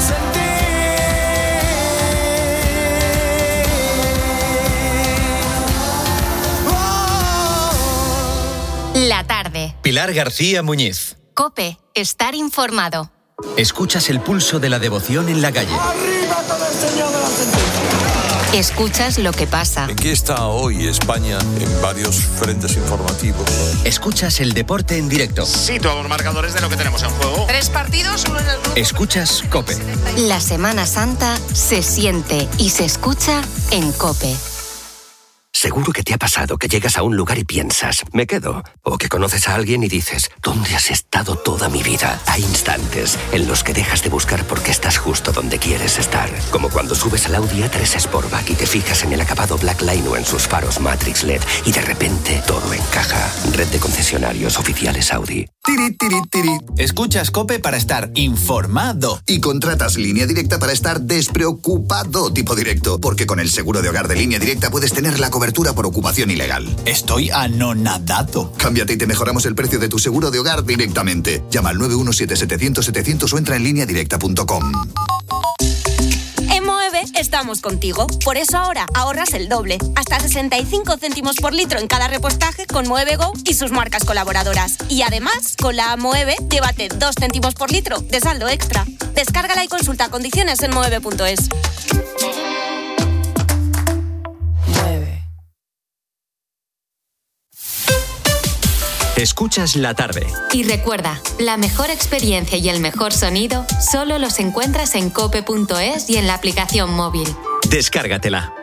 sentir. La tarde. Pilar García Muñiz. COPE. Estar informado. Escuchas el pulso de la devoción en la calle. ¡Arriba todo el Señor de la sentencia! Escuchas lo que pasa. ¿En qué está hoy España en varios frentes informativos? Escuchas el deporte en directo. Sí, todos los marcadores de lo que tenemos en juego. Tres partidos, uno en el grupo. Escuchas COPE. La Semana Santa se siente y se escucha en COPE. Seguro que te ha pasado que llegas a un lugar y piensas, me quedo. O que conoces a alguien y dices, ¿dónde has estado toda mi vida? Hay instantes en los que dejas de buscar porque estás justo donde quieres estar. Como cuando subes al Audi A tres Sportback y te fijas en el acabado Blackline o en sus faros Matrix L E D y de repente todo encaja. Red de concesionarios oficiales Audi. Tiri, tiri, tiri. Escuchas COPE para estar informado. Y contratas Línea Directa para estar despreocupado, tipo directo. Porque con el seguro de hogar de Línea Directa puedes tener la cobertura por ocupación ilegal. Estoy anonadado. Cámbiate y te mejoramos el precio de tu seguro de hogar directamente. Llama al nueve uno siete setecientos setecientos o entra en línea directa punto com. En Moeve estamos contigo. Por eso ahora ahorras el doble. Hasta sesenta y cinco céntimos por litro en cada repostaje con Moeve Go y sus marcas colaboradoras. Y además, con la Moeve, llévate dos céntimos por litro de saldo extra. Descárgala y consulta condiciones en moeve punto es. Escuchas la tarde. Y recuerda, la mejor experiencia y el mejor sonido solo los encuentras en cope punto es y en la aplicación móvil. Descárgatela.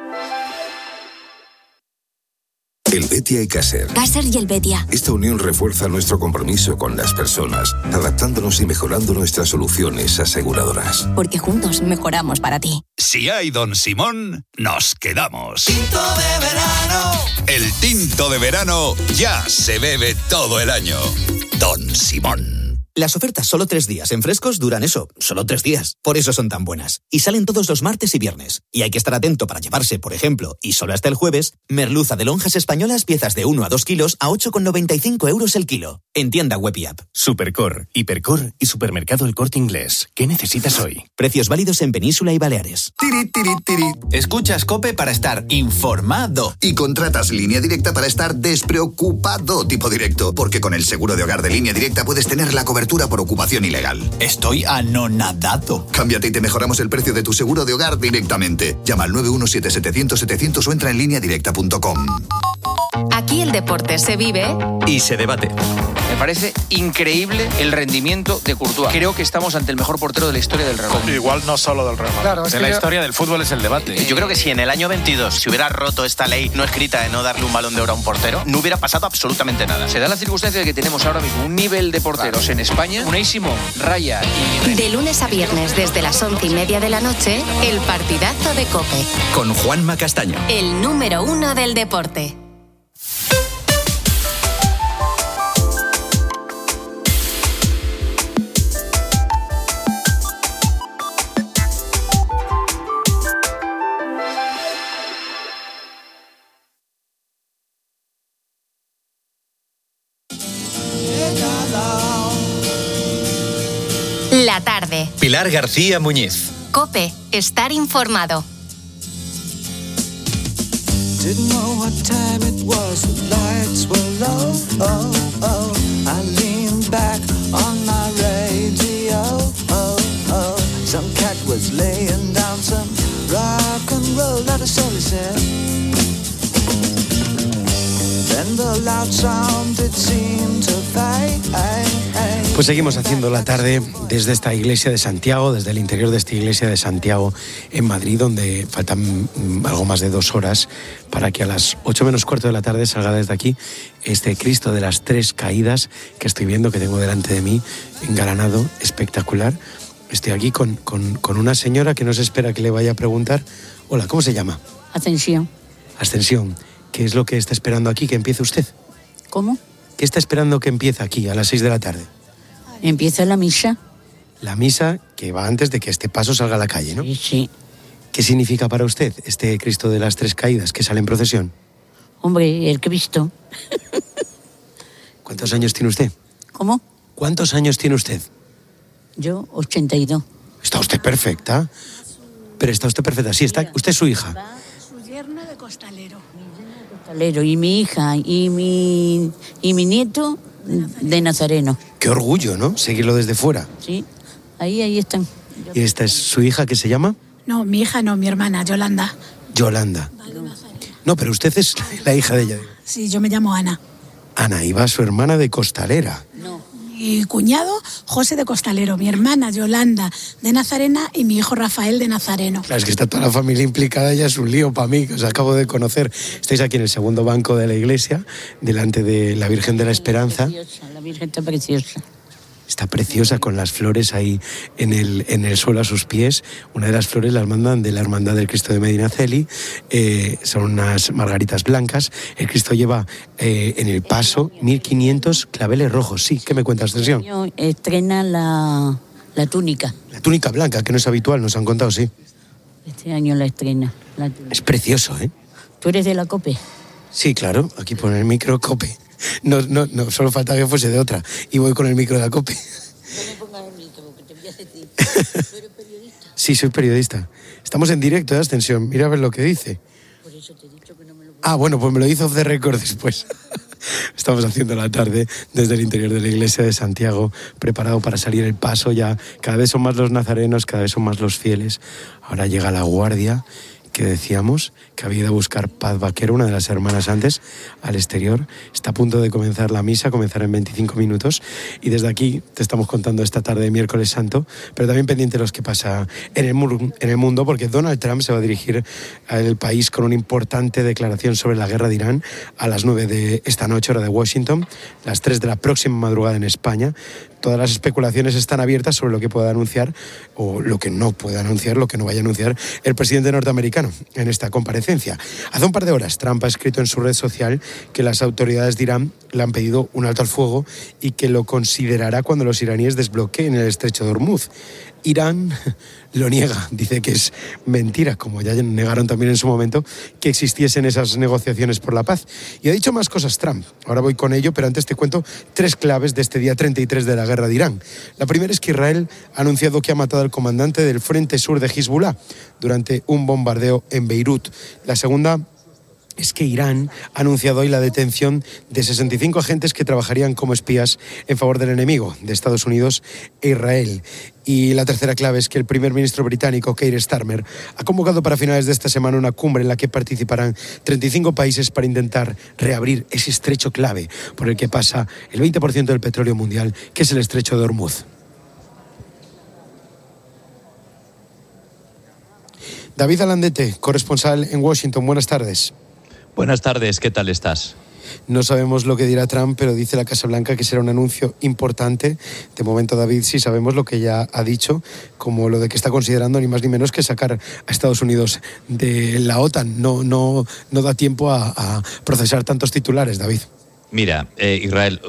El Betia y Caser. Caser y el Betia. Esta unión refuerza nuestro compromiso con las personas, adaptándonos y mejorando nuestras soluciones aseguradoras. Porque juntos mejoramos para ti. Si hay Don Simón, nos quedamos. Tinto de verano. El tinto de verano ya se bebe todo el año. Don Simón. Las ofertas solo tres días en Frescos duran eso, solo tres días. Por eso son tan buenas. Y salen todos los martes y viernes. Y hay que estar atento para llevarse, por ejemplo, y solo hasta el jueves, merluza de lonjas españolas, piezas de uno a dos kilos a ocho con noventa y cinco euros el kilo. En tienda web y app. Supercor, Hipercor y Supermercado El Corte Inglés. ¿Qué necesitas hoy? Precios válidos en Península y Baleares. Tiri, tiri, tiri. Escuchas COPE para estar informado. Y contratas Línea Directa para estar despreocupado, tipo directo. Porque con el seguro de hogar de Línea Directa puedes tener la cobertura por ocupación ilegal. Estoy anonadado. Cámbiate y te mejoramos el precio de tu seguro de hogar directamente. Llama al nueve uno siete setecientos setecientos o entra en línea directa punto com. Aquí el deporte se vive y se debate. Me parece increíble el rendimiento de Courtois. Creo que estamos ante el mejor portero de la historia del Real Madrid. Igual no solo del Real Madrid. Claro, de la yo... historia del fútbol es el debate. Yo creo que si en el año veintidós se hubiera roto esta ley no escrita de no darle un balón de oro a un portero, no hubiera pasado absolutamente nada. Se da la circunstancia de que tenemos ahora mismo un nivel de porteros claro. en España. Unai Simón, Raya y... De lunes a viernes desde las once y media de la noche, el partidazo de COPE. Con Juanma Castaño. El número uno del deporte. La tarde. Pilar García Muñiz. COPE. Estar informado. Didn't know what time it was, the lights were low, oh, oh. I leaned back on my radio, oh, oh. Some cat was laying down some rock and roll, that is all he said. Then the loud sound did seem to fade. Pues seguimos haciendo la tarde desde esta iglesia de Santiago, desde el interior de esta iglesia de Santiago en Madrid, donde faltan algo más de dos horas para que a las ocho menos cuarto de la tarde salga desde aquí este Cristo de las Tres Caídas que estoy viendo, que tengo delante de mí, engalanado, espectacular. Estoy aquí con, con, con una señora que no se espera que le vaya a preguntar. Hola, ¿cómo se llama? Ascensión. Ascensión. ¿Qué es lo que está esperando aquí que empiece usted? ¿Cómo? ¿Qué está esperando que empiece aquí a las seis de la tarde? Empieza la misa. La misa que va antes de que este paso salga a la calle, ¿no? Sí, sí. ¿Qué significa para usted este Cristo de las Tres Caídas que sale en procesión? Hombre, el Cristo. ¿Cuántos años tiene usted? ¿Cómo? ¿Cuántos años tiene usted? Yo, ochenta y dos. Está usted perfecta. Pero está usted perfecta. Sí, está. Usted es su hija. Su yerno de costalero. Costalero. Y mi hija y mi, y mi nieto de Nazareno. Qué orgullo, ¿no? Seguirlo desde fuera. Sí, ahí, ahí están. ¿Y esta es su hija que se llama? No, mi hija no, mi hermana, Yolanda. Yolanda. No, pero usted es la hija de ella. Sí, yo me llamo Ana. Ana, iba su hermana de Costalera. Mi cuñado, José de Costalero, mi hermana Yolanda de Nazarena y mi hijo Rafael de Nazareno. Claro, es que está toda la familia implicada, ya es un lío para mí, que os acabo de conocer. Estáis aquí en el segundo banco de la iglesia, delante de la Virgen de la Esperanza. La Virgen está preciosa. Está preciosa con las flores ahí en el, en el suelo a sus pies. Una de las flores las mandan de la Hermandad del Cristo de Medinaceli. Eh, son unas margaritas blancas. El Cristo lleva eh, en el paso mil quinientos claveles rojos. Sí, ¿qué me cuentas, Tensión? Este año estrena la, la túnica. La túnica blanca, que no es habitual, nos han contado, sí. Este año la estrena. La túnica. Es precioso, ¿eh? ¿Tú eres de la COPE? Sí, claro. Aquí pone el micro COPE. No, no, no, solo falta que fuese de otra. Y voy con el micro de la COPE. No me pongas el micro, que te voy a hacer ti. ¿Tú eres periodista? Sí, soy periodista. Estamos en directo de Ascensión. Mira a ver lo que dice. Por eso te he dicho que no me lo... Ah, bueno, pues me lo hizo off the record después. Estamos haciendo la tarde desde el interior de la iglesia de Santiago, preparado para salir el paso. Ya cada vez son más los nazarenos, cada vez son más los fieles. Ahora llega la guardia, que decíamos que había ido a buscar Paz Vaquero, una de las hermanas antes, al exterior. Está a punto de comenzar la misa, comenzará en veinticinco minutos. Y desde aquí te estamos contando esta tarde de miércoles santo, pero también pendiente de los que pasa en el, mur- en el mundo, porque Donald Trump se va a dirigir al país con una importante declaración sobre la guerra de Irán a las nueve de esta noche, hora de Washington, las tres de la próxima madrugada en España. Todas las especulaciones están abiertas sobre lo que pueda anunciar o lo que no pueda anunciar, lo que no vaya a anunciar el presidente norteamericano en esta comparecencia. Hace un par de horas, Trump ha escrito en su red social que las autoridades de Irán le han pedido un alto al fuego y que lo considerará cuando los iraníes desbloqueen el estrecho de Hormuz. Irán lo niega, dice que es mentira, como ya negaron también en su momento que existiesen esas negociaciones por la paz. Y ha dicho más cosas Trump, ahora voy con ello, pero antes te cuento tres claves de este día treinta y tres de la guerra de Irán. La primera es que Israel ha anunciado que ha matado al comandante del frente sur de Hezbollah durante un bombardeo en Beirut. La segunda es que Irán ha anunciado hoy la detención de sesenta y cinco agentes que trabajarían como espías en favor del enemigo, de Estados Unidos e Israel. Y la tercera clave es que el primer ministro británico, Keir Starmer, ha convocado para finales de esta semana una cumbre en la que participarán treinta y cinco países para intentar reabrir ese estrecho clave por el que pasa el veinte por ciento del petróleo mundial, que es el estrecho de Hormuz. David Alandete, corresponsal en Washington, buenas tardes. Buenas tardes, ¿qué tal estás? No sabemos lo que dirá Trump, pero dice la Casa Blanca que será un anuncio importante. De momento, David, sí sabemos lo que ya ha dicho, como lo de que está considerando ni más ni menos que sacar a Estados Unidos de la OTAN. No, no, no da tiempo a, a procesar tantos titulares, David. Mira, eh, Israel,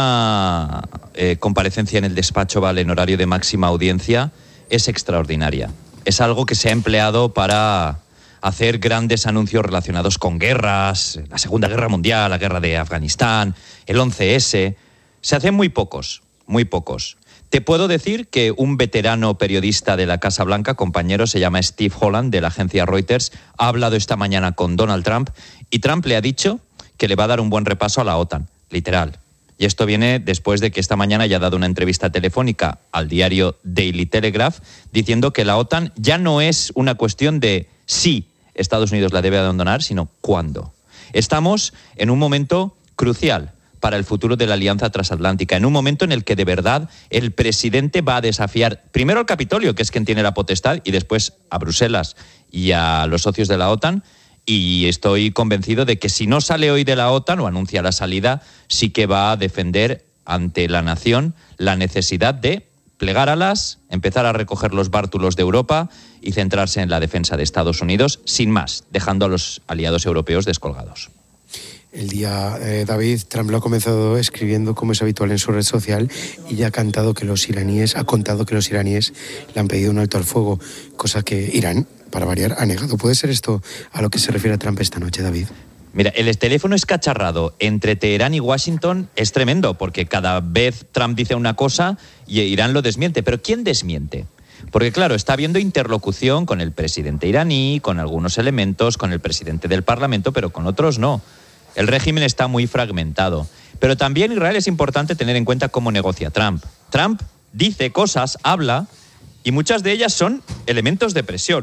una eh, comparecencia en el despacho Oval en horario de máxima audiencia es extraordinaria. Es algo que se ha empleado para hacer grandes anuncios relacionados con guerras, la Segunda Guerra Mundial, la guerra de Afganistán, el once ese. Se hacen muy pocos, muy pocos. Te puedo decir que un veterano periodista de la Casa Blanca, compañero, se llama Steve Holland, de la agencia Reuters, ha hablado esta mañana con Donald Trump y Trump le ha dicho que le va a dar un buen repaso a la OTAN, literal. Y esto viene después de que esta mañana haya dado una entrevista telefónica al diario Daily Telegraph diciendo que la OTAN ya no es una cuestión de si Estados Unidos la debe abandonar, sino cuándo. Estamos en un momento crucial para el futuro de la alianza transatlántica, en un momento en el que de verdad el presidente va a desafiar primero al Capitolio, que es quien tiene la potestad, y después a Bruselas y a los socios de la OTAN. Y estoy convencido de que si no sale hoy de la OTAN o anuncia la salida, sí que va a defender ante la nación la necesidad de plegar alas, empezar a recoger los bártulos de Europa y centrarse en la defensa de Estados Unidos, sin más, dejando a los aliados europeos descolgados. El día, eh, David, Trump lo ha comenzado escribiendo, como es habitual en su red social, y ya ha cantado que los iraníes, ha contado que los iraníes le han pedido un alto al fuego, cosa que Irán, para variar, ha negado. ¿Puede ser esto a lo que se refiere a Trump esta noche, David? Mira, el teléfono escacharrado entre Teherán y Washington es tremendo, porque cada vez Trump dice una cosa y Irán lo desmiente. ¿Pero quién desmiente? Porque claro, está habiendo interlocución con el presidente iraní, con algunos elementos, con el presidente del Parlamento, pero con otros no. El régimen está muy fragmentado. Pero también Israel es importante tener en cuenta cómo negocia Trump. Trump dice cosas, habla, y muchas de ellas son elementos de presión.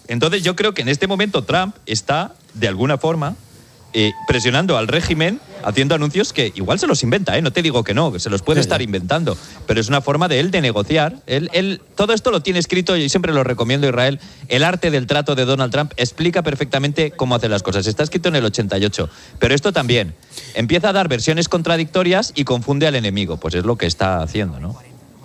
Entonces yo creo que en este momento Trump está, de alguna forma, eh, presionando al régimen, haciendo anuncios que igual se los inventa, ¿eh? No te digo que no, que se los puede estar inventando, pero es una forma de él de negociar. Él, él, todo esto lo tiene escrito, y siempre lo recomiendo, Israel. El arte del trato de Donald Trump explica perfectamente cómo hace las cosas. Está escrito en el ochenta y ocho, pero esto también. Empieza a dar versiones contradictorias y confunde al enemigo. Pues es lo que está haciendo, ¿no?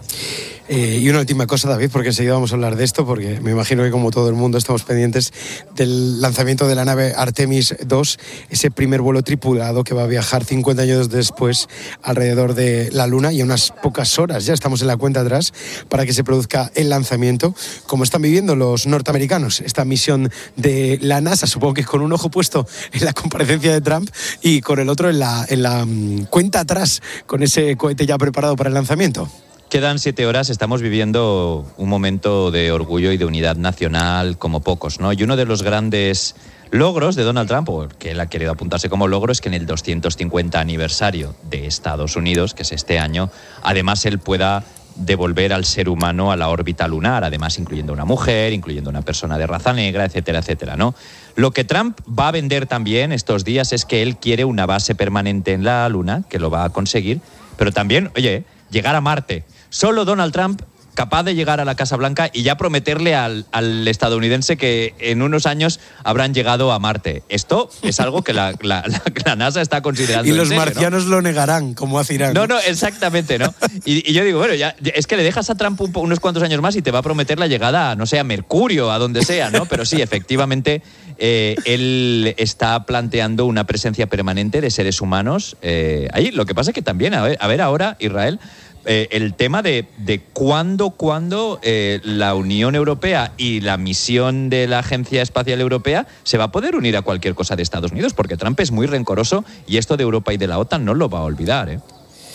Eh, y una última cosa, David, porque enseguida vamos a hablar de esto, porque me imagino que como todo el mundo estamos pendientes del lanzamiento de la nave Artemis dos, ese primer vuelo tripulado que va a viajar cincuenta años después alrededor de la Luna, y en unas pocas horas ya estamos en la cuenta atrás para que se produzca el lanzamiento, como están viviendo los norteamericanos esta misión de la NASA, supongo que con un ojo puesto en la comparecencia de Trump y con el otro en la, en la um, cuenta atrás, con ese cohete ya preparado para el lanzamiento. Quedan siete horas, estamos viviendo un momento de orgullo y de unidad nacional como pocos, ¿no? Y uno de los grandes logros de Donald Trump, o que él ha querido apuntarse como logro, es que en el doscientos cincuenta aniversario de Estados Unidos, que es este año, además él pueda devolver al ser humano a la órbita lunar, además incluyendo una mujer, incluyendo una persona de raza negra, etcétera, etcétera, ¿no? Lo que Trump va a vender también estos días es que él quiere una base permanente en la Luna, que lo va a conseguir, pero también, oye, llegar a Marte. Solo Donald Trump capaz de llegar a la Casa Blanca y ya prometerle al, al estadounidense que en unos años habrán llegado a Marte. Esto es algo que la, la, la, la NASA está considerando. Y los en serio, marcianos, ¿no?, lo negarán, como hace Irán. No, no, exactamente, ¿no? Y, y yo digo, bueno, ya, es que le dejas a Trump un, unos cuantos años más y te va a prometer la llegada, no sé, a Mercurio, a donde sea, ¿no? Pero sí, efectivamente, eh, él está planteando una presencia permanente de seres humanos eh, ahí. Lo que pasa es que también, a ver, a ver ahora, Israel, Eh, el tema de, de cuándo, cuándo eh, la Unión Europea y la misión de la Agencia Espacial Europea se va a poder unir a cualquier cosa de Estados Unidos, porque Trump es muy rencoroso y esto de Europa y de la OTAN no lo va a olvidar, ¿eh?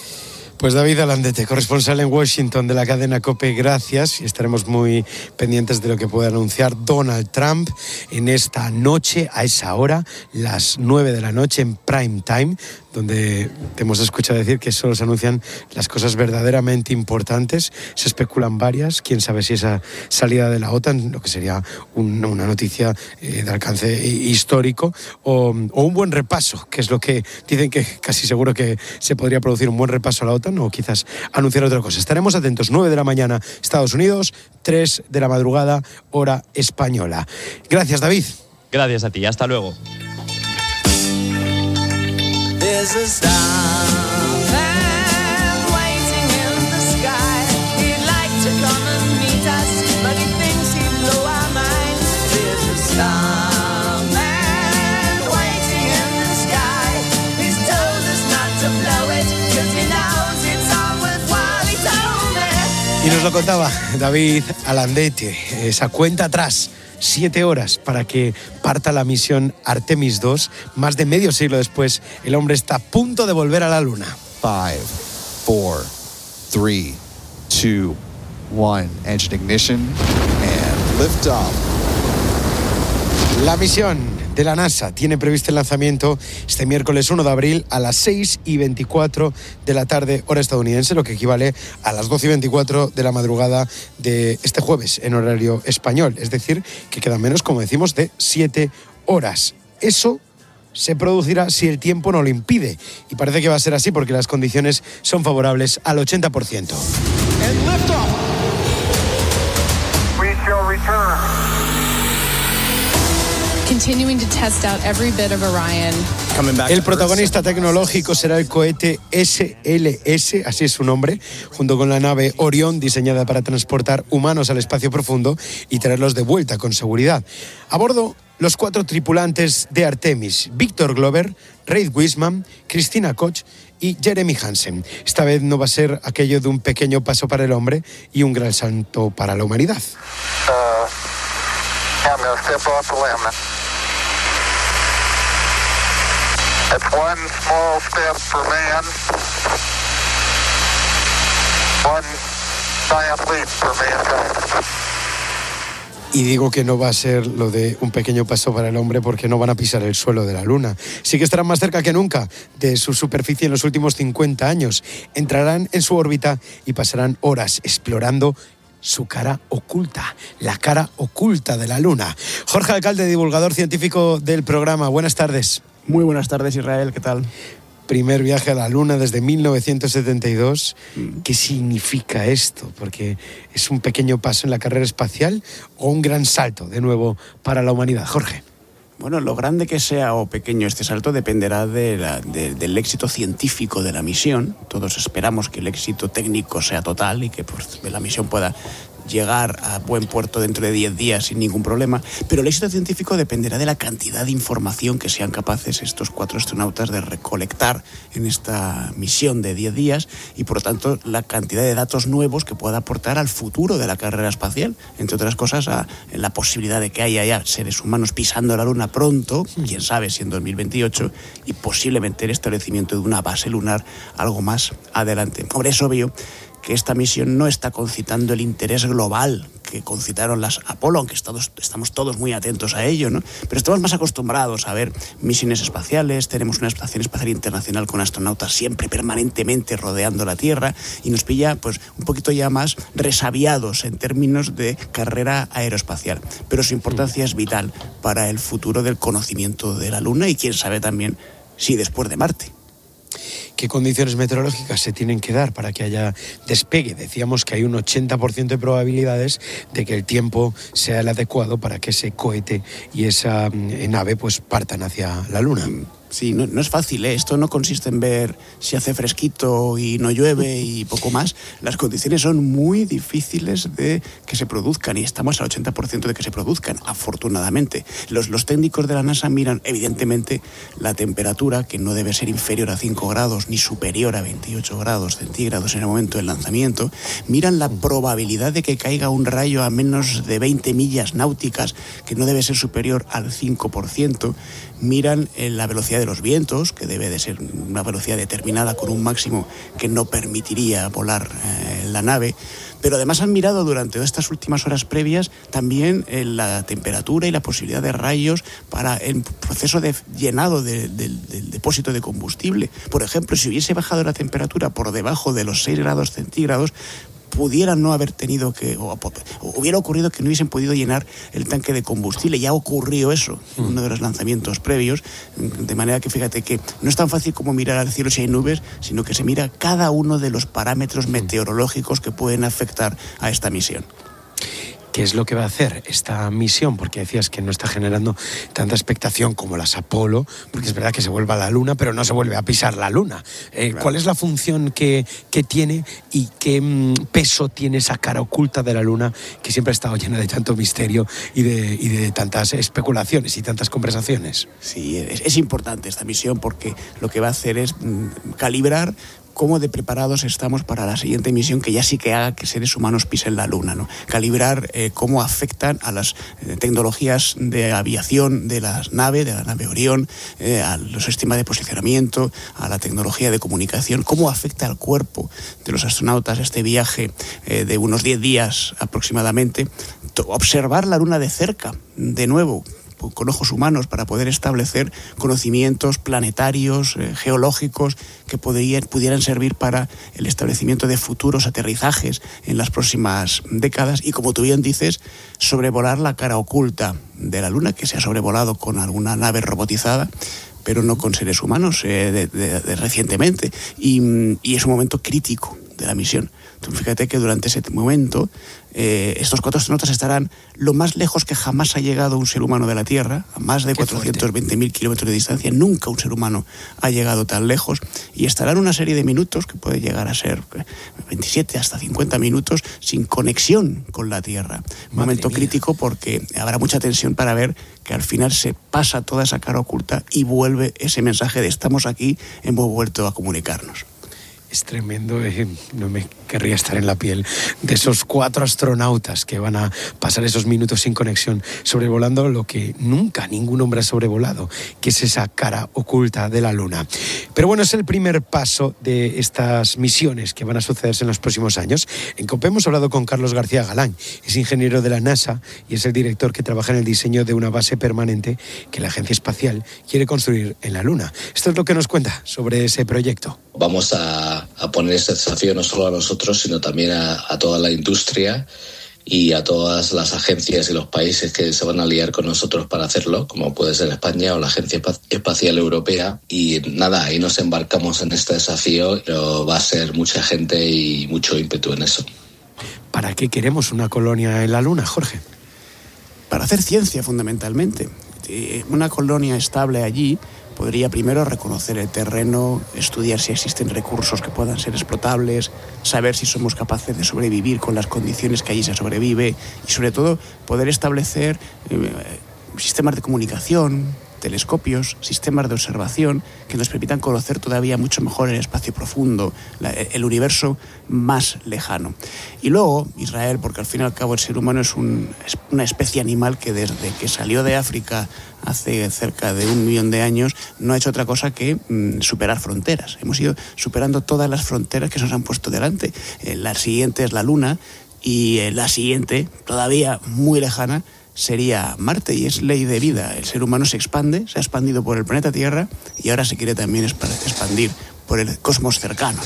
Pues David Alandete, corresponsal en Washington de la cadena COPE, gracias, y estaremos muy pendientes de lo que pueda anunciar Donald Trump en esta noche, a esa hora, las nueve de la noche en prime time, donde te hemos escuchado decir que solo se anuncian las cosas verdaderamente importantes. Se especulan varias, quién sabe si esa salida de la OTAN, lo que sería un, una noticia eh, de alcance histórico, o, o un buen repaso, que es lo que dicen que casi seguro que se podría producir, un buen repaso a la OTAN, o quizás anunciar otra cosa. Estaremos atentos. nueve de la mañana Estados Unidos, tres de la madrugada hora española. Gracias, David. Gracias a ti, hasta luego. There's a starman waiting in the sky. He'd like to come and meet us, but he thinks he'd blow our minds. There's a starman waiting in the sky. He's told us not to blow it, 'cause he knows it's all worthwhile. He told me. Y nos lo contaba David Alandete, esa cuenta atrás. Siete horas para que parta la misión Artemis dos. Más de medio siglo después, el hombre está a punto de volver a la Luna. Five, four, three, two, one. Engine ignition and lift off. La misión de la NASA tiene previsto el lanzamiento este miércoles uno de abril a las seis y veinticuatro de la tarde, hora estadounidense, lo que equivale a las doce y veinticuatro de la madrugada de este jueves en horario español. Es decir, que quedan menos, como decimos, de siete horas. Eso se producirá si el tiempo no lo impide. Y parece que va a ser así porque las condiciones son favorables al ochenta por ciento. And lift off. We shall return. Continuing to test out every bit of Orion. El protagonista tecnológico será el cohete S L S, así es su nombre, junto con la nave Orion, diseñada para transportar humanos al espacio profundo y traerlos de vuelta con seguridad. A bordo, los cuatro tripulantes de Artemis: Victor Glover, Reid Wiseman, Christina Koch y Jeremy Hansen. Esta vez no va a ser aquello de un pequeño paso para el hombre y un gran salto para la humanidad. Uh, I'm gonna step off the limb. It's one small step for man, one giant leap for mankind. Y digo que no va a ser lo de un pequeño paso para el hombre porque no van a pisar el suelo de la Luna. Sí que estarán más cerca que nunca de su superficie en los últimos cincuenta años. Entrarán en su órbita y pasarán horas explorando su cara oculta, la cara oculta de la Luna. Jorge Alcalde, divulgador científico del programa. Buenas tardes. Muy buenas tardes, Israel. ¿Qué tal? Primer viaje a la Luna desde mil novecientos setenta y dos. ¿Qué significa esto? Porque es un pequeño paso en la carrera espacial o un gran salto de nuevo para la humanidad. Jorge. Bueno, lo grande que sea o pequeño este salto dependerá de la, de, del éxito científico de la misión. Todos esperamos que el éxito técnico sea total y que pues, la misión pueda llegar a buen puerto dentro de diez días sin ningún problema, pero el éxito científico dependerá de la cantidad de información que sean capaces estos cuatro astronautas de recolectar en esta misión de diez días y, por lo tanto, la cantidad de datos nuevos que pueda aportar al futuro de la carrera espacial, entre otras cosas, a la posibilidad de que haya ya seres humanos pisando la Luna pronto, quién sabe si en dos mil veintiocho, y posiblemente el establecimiento de una base lunar algo más adelante. Hombre, es obvio que esta misión no está concitando el interés global que concitaron las Apolo, aunque todos, estamos todos muy atentos a ello, ¿no? Pero estamos más acostumbrados a ver misiones espaciales, tenemos una estación espacial internacional con astronautas siempre permanentemente rodeando la Tierra y nos pilla pues un poquito ya más resabiados en términos de carrera aeroespacial. Pero su importancia es vital para el futuro del conocimiento de la Luna y quién sabe también si después de Marte. ¿Qué condiciones meteorológicas se tienen que dar para que haya despegue? Decíamos que hay un ochenta por ciento de probabilidades de que el tiempo sea el adecuado para que ese cohete y esa nave pues partan hacia la Luna. Sí, no, no es fácil, ¿eh? Esto no consiste en ver si hace fresquito y no llueve y poco más. Las condiciones son muy difíciles de que se produzcan y estamos al ochenta por ciento de que se produzcan, afortunadamente. Los, los técnicos de la NASA miran, evidentemente, la temperatura, que no debe ser inferior a cinco grados ni superior a veintiocho grados centígrados en el momento del lanzamiento. Miran la probabilidad de que caiga un rayo a menos de veinte millas náuticas, que no debe ser superior al cinco por ciento. Miran la velocidad de los vientos, que debe de ser una velocidad determinada con un máximo que no permitiría volar eh, la nave, pero además han mirado durante estas últimas horas previas también eh, la temperatura y la posibilidad de rayos para el proceso de llenado de, de, del depósito de combustible. Por ejemplo, si hubiese bajado la temperatura por debajo de los seis grados centígrados, pudieran no haber tenido que, o, o hubiera ocurrido que no hubiesen podido llenar el tanque de combustible. Ya ocurrió eso en uno de los lanzamientos previos, de manera que fíjate que no es tan fácil como mirar al cielo si hay nubes, sino que se mira cada uno de los parámetros meteorológicos que pueden afectar a esta misión. ¿Qué es lo que va a hacer esta misión? Porque decías que no está generando tanta expectación como las Apolo, porque es verdad que se vuelve a la Luna, pero no se vuelve a pisar la Luna. Eh, claro. ¿Cuál es la función que, que tiene y qué mm, peso tiene esa cara oculta de la Luna, que siempre ha estado llena de tanto misterio y de, y de tantas especulaciones y tantas conversaciones? Sí, es, es importante esta misión porque lo que va a hacer es mm, calibrar cómo de preparados estamos para la siguiente misión que ya sí que haga que seres humanos pisen la Luna, ¿no? Calibrar eh, cómo afectan a las eh, tecnologías de aviación de la nave, de la nave Orión, eh, a los sistemas de posicionamiento, a la tecnología de comunicación, cómo afecta al cuerpo de los astronautas este viaje eh, de unos diez días aproximadamente. Observar la Luna de cerca, de nuevo, con ojos humanos, para poder establecer conocimientos planetarios, eh, geológicos, que podrían, pudieran servir para el establecimiento de futuros aterrizajes en las próximas décadas y, como tú bien dices, sobrevolar la cara oculta de la Luna, que se ha sobrevolado con alguna nave robotizada, pero no con seres humanos eh, de, de, de recientemente, y, y es un momento crítico de la misión. Entonces, fíjate que durante ese momento eh, estos cuatro astronautas estarán lo más lejos que jamás ha llegado un ser humano de la Tierra, a más de cuatrocientos veinte mil kilómetros de distancia. Nunca un ser humano ha llegado tan lejos, y estarán una serie de minutos, que puede llegar a ser veintisiete hasta cincuenta minutos, sin conexión con la Tierra. Un Madre momento mía. Crítico, porque habrá mucha tensión para ver que al final se pasa toda esa cara oculta y vuelve ese mensaje de estamos aquí, hemos vuelto a comunicarnos. Es tremendo, eh, no me querría estar en la piel de esos cuatro astronautas que van a pasar esos minutos sin conexión sobrevolando lo que nunca ningún hombre ha sobrevolado, que es esa cara oculta de la Luna. Pero bueno, es el primer paso de estas misiones que van a sucederse en los próximos años. En COPE hemos hablado con Carlos García Galán, es ingeniero de la NASA y es el director que trabaja en el diseño de una base permanente que la Agencia Espacial quiere construir en la Luna. Esto es lo que nos cuenta sobre ese proyecto. Vamos a a poner este desafío no solo a nosotros, sino también a, a toda la industria y a todas las agencias y los países que se van a aliar con nosotros para hacerlo, como puede ser España o la Agencia Espacial Europea. Y nada, ahí nos embarcamos en este desafío, pero va a ser mucha gente y mucho ímpetu en eso. ¿Para qué queremos una colonia en la Luna, Jorge? Para hacer ciencia, fundamentalmente. Una colonia estable allí podría primero reconocer el terreno, estudiar si existen recursos que puedan ser explotables, saber si somos capaces de sobrevivir con las condiciones que allí se sobrevive y sobre todo poder establecer eh, sistemas de comunicación, telescopios, sistemas de observación que nos permitan conocer todavía mucho mejor el espacio profundo, la, el universo más lejano. Y luego, Israel, porque al fin y al cabo el ser humano es, un, es una especie animal que desde que salió de África hace cerca de un millón de años no ha hecho otra cosa que mm, superar fronteras. Hemos ido superando todas las fronteras que se nos han puesto delante. Eh, la siguiente es la Luna y eh, la siguiente, todavía muy lejana, sería Marte, y es ley de vida. El ser humano se expande, se ha expandido por el planeta Tierra y ahora se quiere también expandir por el cosmos cercano.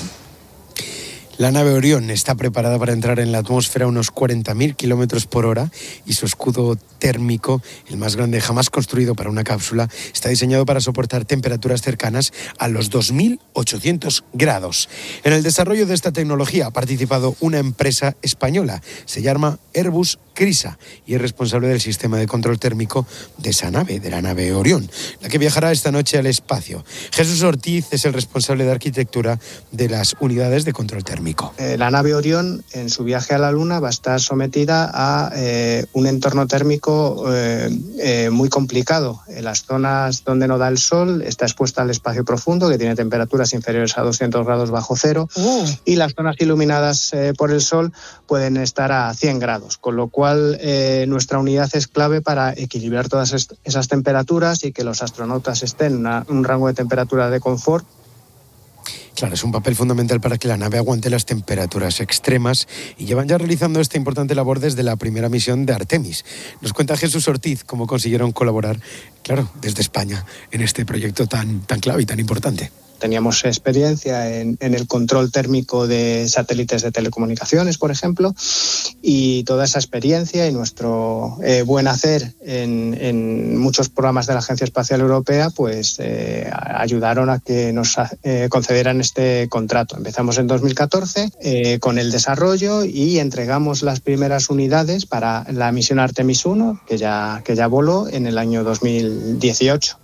La nave Orión está preparada para entrar en la atmósfera a unos cuarenta mil kilómetros por hora y su escudo térmico, el más grande jamás construido para una cápsula, está diseñado para soportar temperaturas cercanas a los dos mil ochocientos grados. En el desarrollo de esta tecnología ha participado una empresa española, se llama Airbus Crisa, y es responsable del sistema de control térmico de esa nave, de la nave Orión, la que viajará esta noche al espacio. Jesús Ortiz es el responsable de arquitectura de las unidades de control térmico. Eh, la nave Orión, en su viaje a la Luna, va a estar sometida a eh, un entorno térmico eh, eh, muy complicado. En las zonas donde no da el sol está expuesta al espacio profundo, que tiene temperaturas inferiores a doscientos grados bajo cero, uh. y las zonas iluminadas eh, por el sol pueden estar a cien grados, con lo cual eh, nuestra unidad es clave para equilibrar todas est- esas temperaturas y que los astronautas estén en un rango de temperatura de confort. Claro, es un papel fundamental para que la nave aguante las temperaturas extremas y llevan ya realizando esta importante labor desde la primera misión de Artemis. Nos cuenta Jesús Ortiz cómo consiguieron colaborar, claro, desde España en este proyecto tan, tan clave y tan importante. Teníamos experiencia en, en el control térmico de satélites de telecomunicaciones, por ejemplo, y toda esa experiencia y nuestro eh, buen hacer en, en muchos programas de la Agencia Espacial Europea, pues eh, ayudaron a que nos eh, concedieran este contrato. Empezamos en dos mil catorce eh, con el desarrollo y entregamos las primeras unidades para la misión Artemis uno, que ya, que ya voló en el año dos mil dieciocho.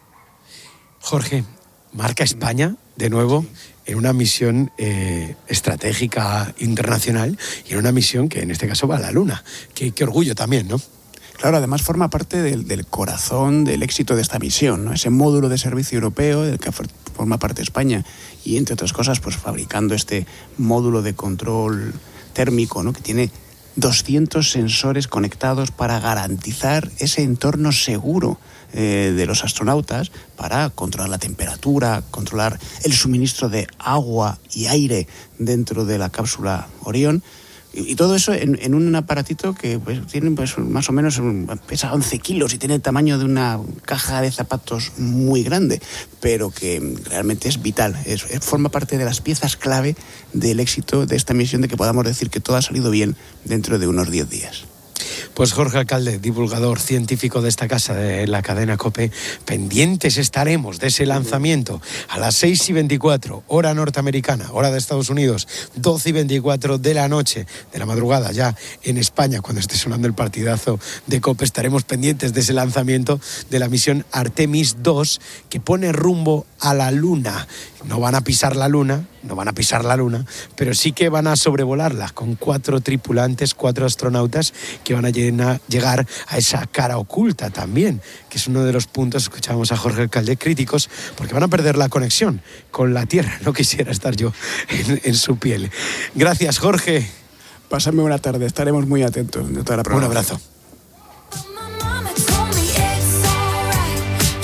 Jorge, marca España, de nuevo, en una misión eh, estratégica internacional y en una misión que en este caso va a la Luna. Qué, qué orgullo también, ¿no? Claro, además forma parte del, del corazón del éxito de esta misión, ¿no? Ese módulo de servicio europeo del que forma parte España y, entre otras cosas, pues fabricando este módulo de control térmico, ¿no? Que tiene doscientos sensores conectados para garantizar ese entorno seguro Eh, de los astronautas, para controlar la temperatura, controlar el suministro de agua y aire dentro de la cápsula Orión, y, y todo eso en, en un aparatito que pues, tiene pues, más o menos, pesa once kilos y tiene el tamaño de una caja de zapatos muy grande, pero que realmente es vital, es, es, forma parte de las piezas clave del éxito de esta misión, de que podamos decir que todo ha salido bien dentro de unos diez días. Pues Jorge Alcalde, divulgador científico de esta casa, de la cadena COPE, pendientes estaremos de ese lanzamiento a las seis y veinticuatro, hora norteamericana, hora de Estados Unidos, doce y veinticuatro de la noche, de la madrugada ya en España, cuando esté sonando el partidazo de COPE, estaremos pendientes de ese lanzamiento de la misión Artemis dos, que pone rumbo a la Luna. No van a pisar la Luna, no van a pisar la Luna, pero sí que van a sobrevolarla con cuatro tripulantes, cuatro astronautas que van a llena, llegar a esa cara oculta también, que es uno de los puntos, escuchábamos a Jorge Alcalde, críticos, porque van a perder la conexión con la Tierra. No quisiera estar yo en, en su piel. Gracias, Jorge. Pásame buena tarde, estaremos muy atentos de toda la programación. Un abrazo.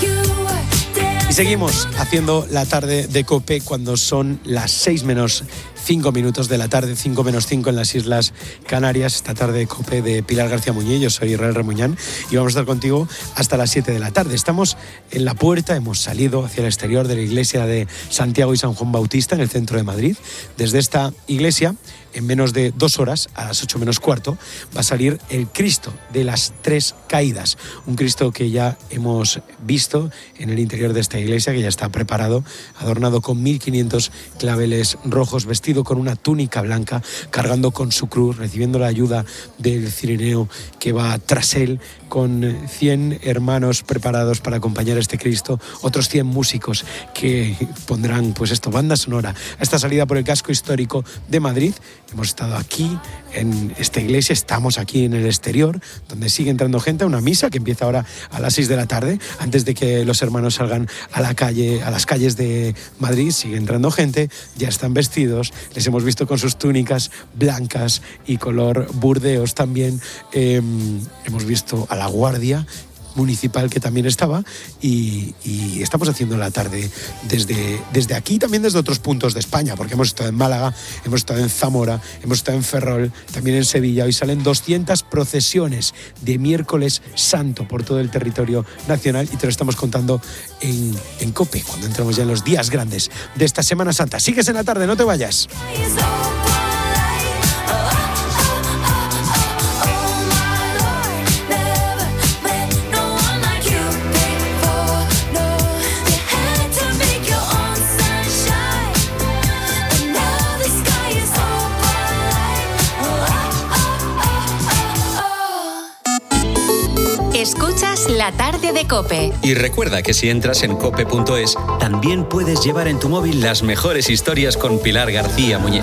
Y seguimos haciendo la tarde de COPE cuando son las seis menos cinco minutos de la tarde, cinco menos cinco en las Islas Canarias. Esta tarde COPE de Pilar García Muñiz. Yo soy Israel Remuñán y vamos a estar contigo hasta las siete de la tarde. Estamos en la puerta, hemos salido hacia el exterior de la iglesia de Santiago y San Juan Bautista en el centro de Madrid. Desde esta iglesia, en menos de dos horas, a las ocho menos cuarto, va a salir el Cristo de las Tres Caídas. Un Cristo que ya hemos visto en el interior de esta iglesia, que ya está preparado, adornado con mil quinientos claveles rojos, vestido con una túnica blanca, cargando con su cruz, recibiendo la ayuda del cirineo que va tras él, con cien hermanos preparados para acompañar a este Cristo, otros cien músicos que pondrán, pues esto, banda sonora a esta salida por el casco histórico de Madrid. Hemos estado aquí en esta iglesia, estamos aquí en el exterior, donde sigue entrando gente a una misa que empieza ahora a las seis de la tarde, antes de que los hermanos salgan a la calle, a las calles de Madrid. Sigue entrando gente, ya están vestidos, les hemos visto con sus túnicas blancas y color burdeos también. Eh, hemos visto a la guardia municipal que también estaba y, y estamos haciendo la tarde desde, desde aquí, también desde otros puntos de España, porque hemos estado en Málaga, hemos estado en Zamora, hemos estado en Ferrol, también en Sevilla. Hoy salen doscientas procesiones de miércoles santo por todo el territorio nacional y te lo estamos contando en, en COPE, cuando entramos ya en los días grandes de esta Semana Santa. Sigues en la tarde, no te vayas. Escuchas La Tarde de COPE. Y recuerda que si entras en cope punto es, también puedes llevar en tu móvil las mejores historias con Pilar García Muñiz.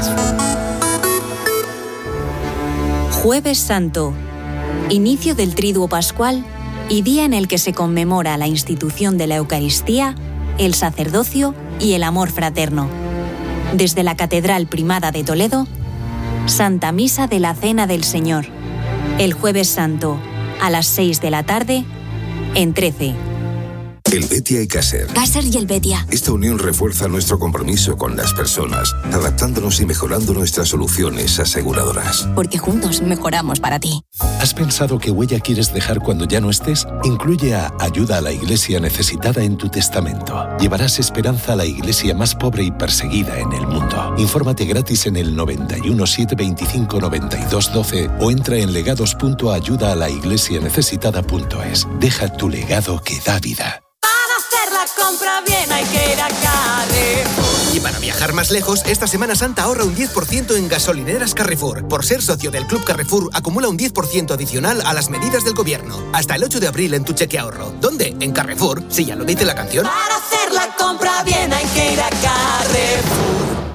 Jueves Santo, inicio del Triduo Pascual y día en el que se conmemora la institución de la Eucaristía, el sacerdocio y el amor fraterno. Desde la Catedral Primada de Toledo, Santa Misa de la Cena del Señor. El Jueves Santo, a las seis de la tarde, en trece. Helvetia y Caser. Caser y Helvetia. Esta unión refuerza nuestro compromiso con las personas, adaptándonos y mejorando nuestras soluciones aseguradoras. Porque juntos mejoramos para ti. ¿Has pensado qué huella quieres dejar cuando ya no estés? Incluye a Ayuda a la Iglesia Necesitada en tu testamento. Llevarás esperanza a la iglesia más pobre y perseguida en el mundo. Infórmate gratis en el noventa y uno, setecientos veinticinco, noventa y dos, doce o entra en legados punto ayuda a la iglesia necesitada punto es. Deja tu legado que da vida. Compra bien, hay que ir a Carrefour. Y para viajar más lejos, esta Semana Santa ahorra un diez por ciento en gasolineras Carrefour. Por ser socio del Club Carrefour, acumula un diez por ciento adicional a las medidas del gobierno. Hasta el ocho de abril en tu cheque ahorro. ¿Dónde? En Carrefour, si ya lo dice la canción. Para hacer la compra bien, hay que ir a Carrefour.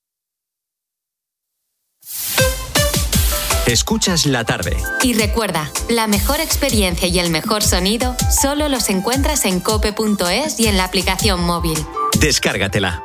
Escuchas La Tarde. Y recuerda, la mejor experiencia y el mejor sonido solo los encuentras en cope punto es y en la aplicación móvil. Descárgatela.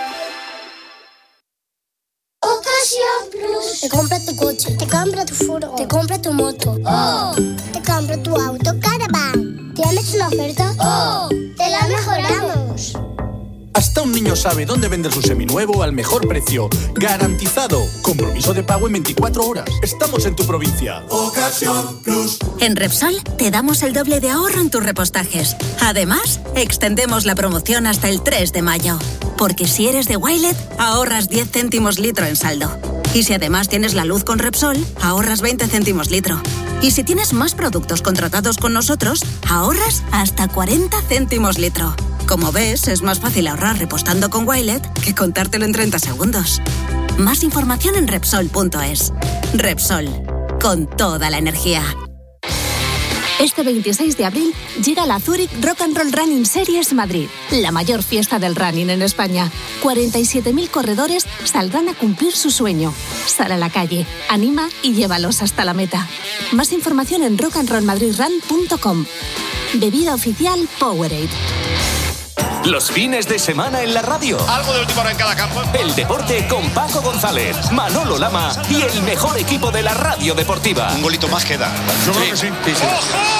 Ocasión Plus. Te compra tu coche, te compra tu furgo, te compra tu moto. ¡Oh! Te compra tu auto Caravan. ¿Tienes una oferta? ¡Oh! ¡Te la mejoramos! Hasta un niño sabe dónde vender su seminuevo al mejor precio. ¡Garantizado! Compromiso de pago en veinticuatro horas. Estamos en tu provincia. Ocasión Plus. En Repsol te damos el doble de ahorro en tus repostajes. Además, extendemos la promoción hasta el tres de mayo. Porque si eres de Wilet, ahorras diez céntimos litro en saldo. Y si además tienes la luz con Repsol, ahorras veinte céntimos litro. Y si tienes más productos contratados con nosotros, ahorras hasta cuarenta céntimos litro. Como ves, es más fácil ahorrar repostando con Wilet que contártelo en treinta segundos. Más información en Repsol punto es. Repsol, con toda la energía. Este veintiséis de abril llega la Zurich Rock and Roll Running Series Madrid, la mayor fiesta del running en España. cuarenta y siete mil corredores saldrán a cumplir su sueño. Sal a la calle, anima y llévalos hasta la meta. Más información en rock and roll madrid run punto com. Bebida oficial Powerade. Los fines de semana en la radio. Algo de última hora en cada campo. El deporte con Paco González, Manolo Lama y el mejor equipo de la radio deportiva. Un golito más queda. Yo creo que sí. sí, sí.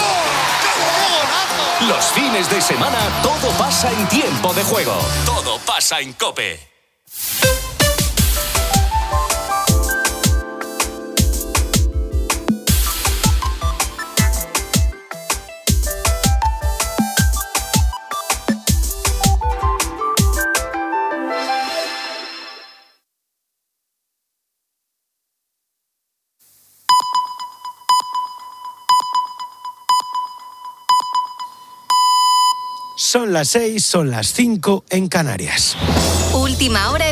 Los fines de semana todo pasa en tiempo de juego. Todo pasa en COPE. Son las seis, son las cinco en Canarias. Última hora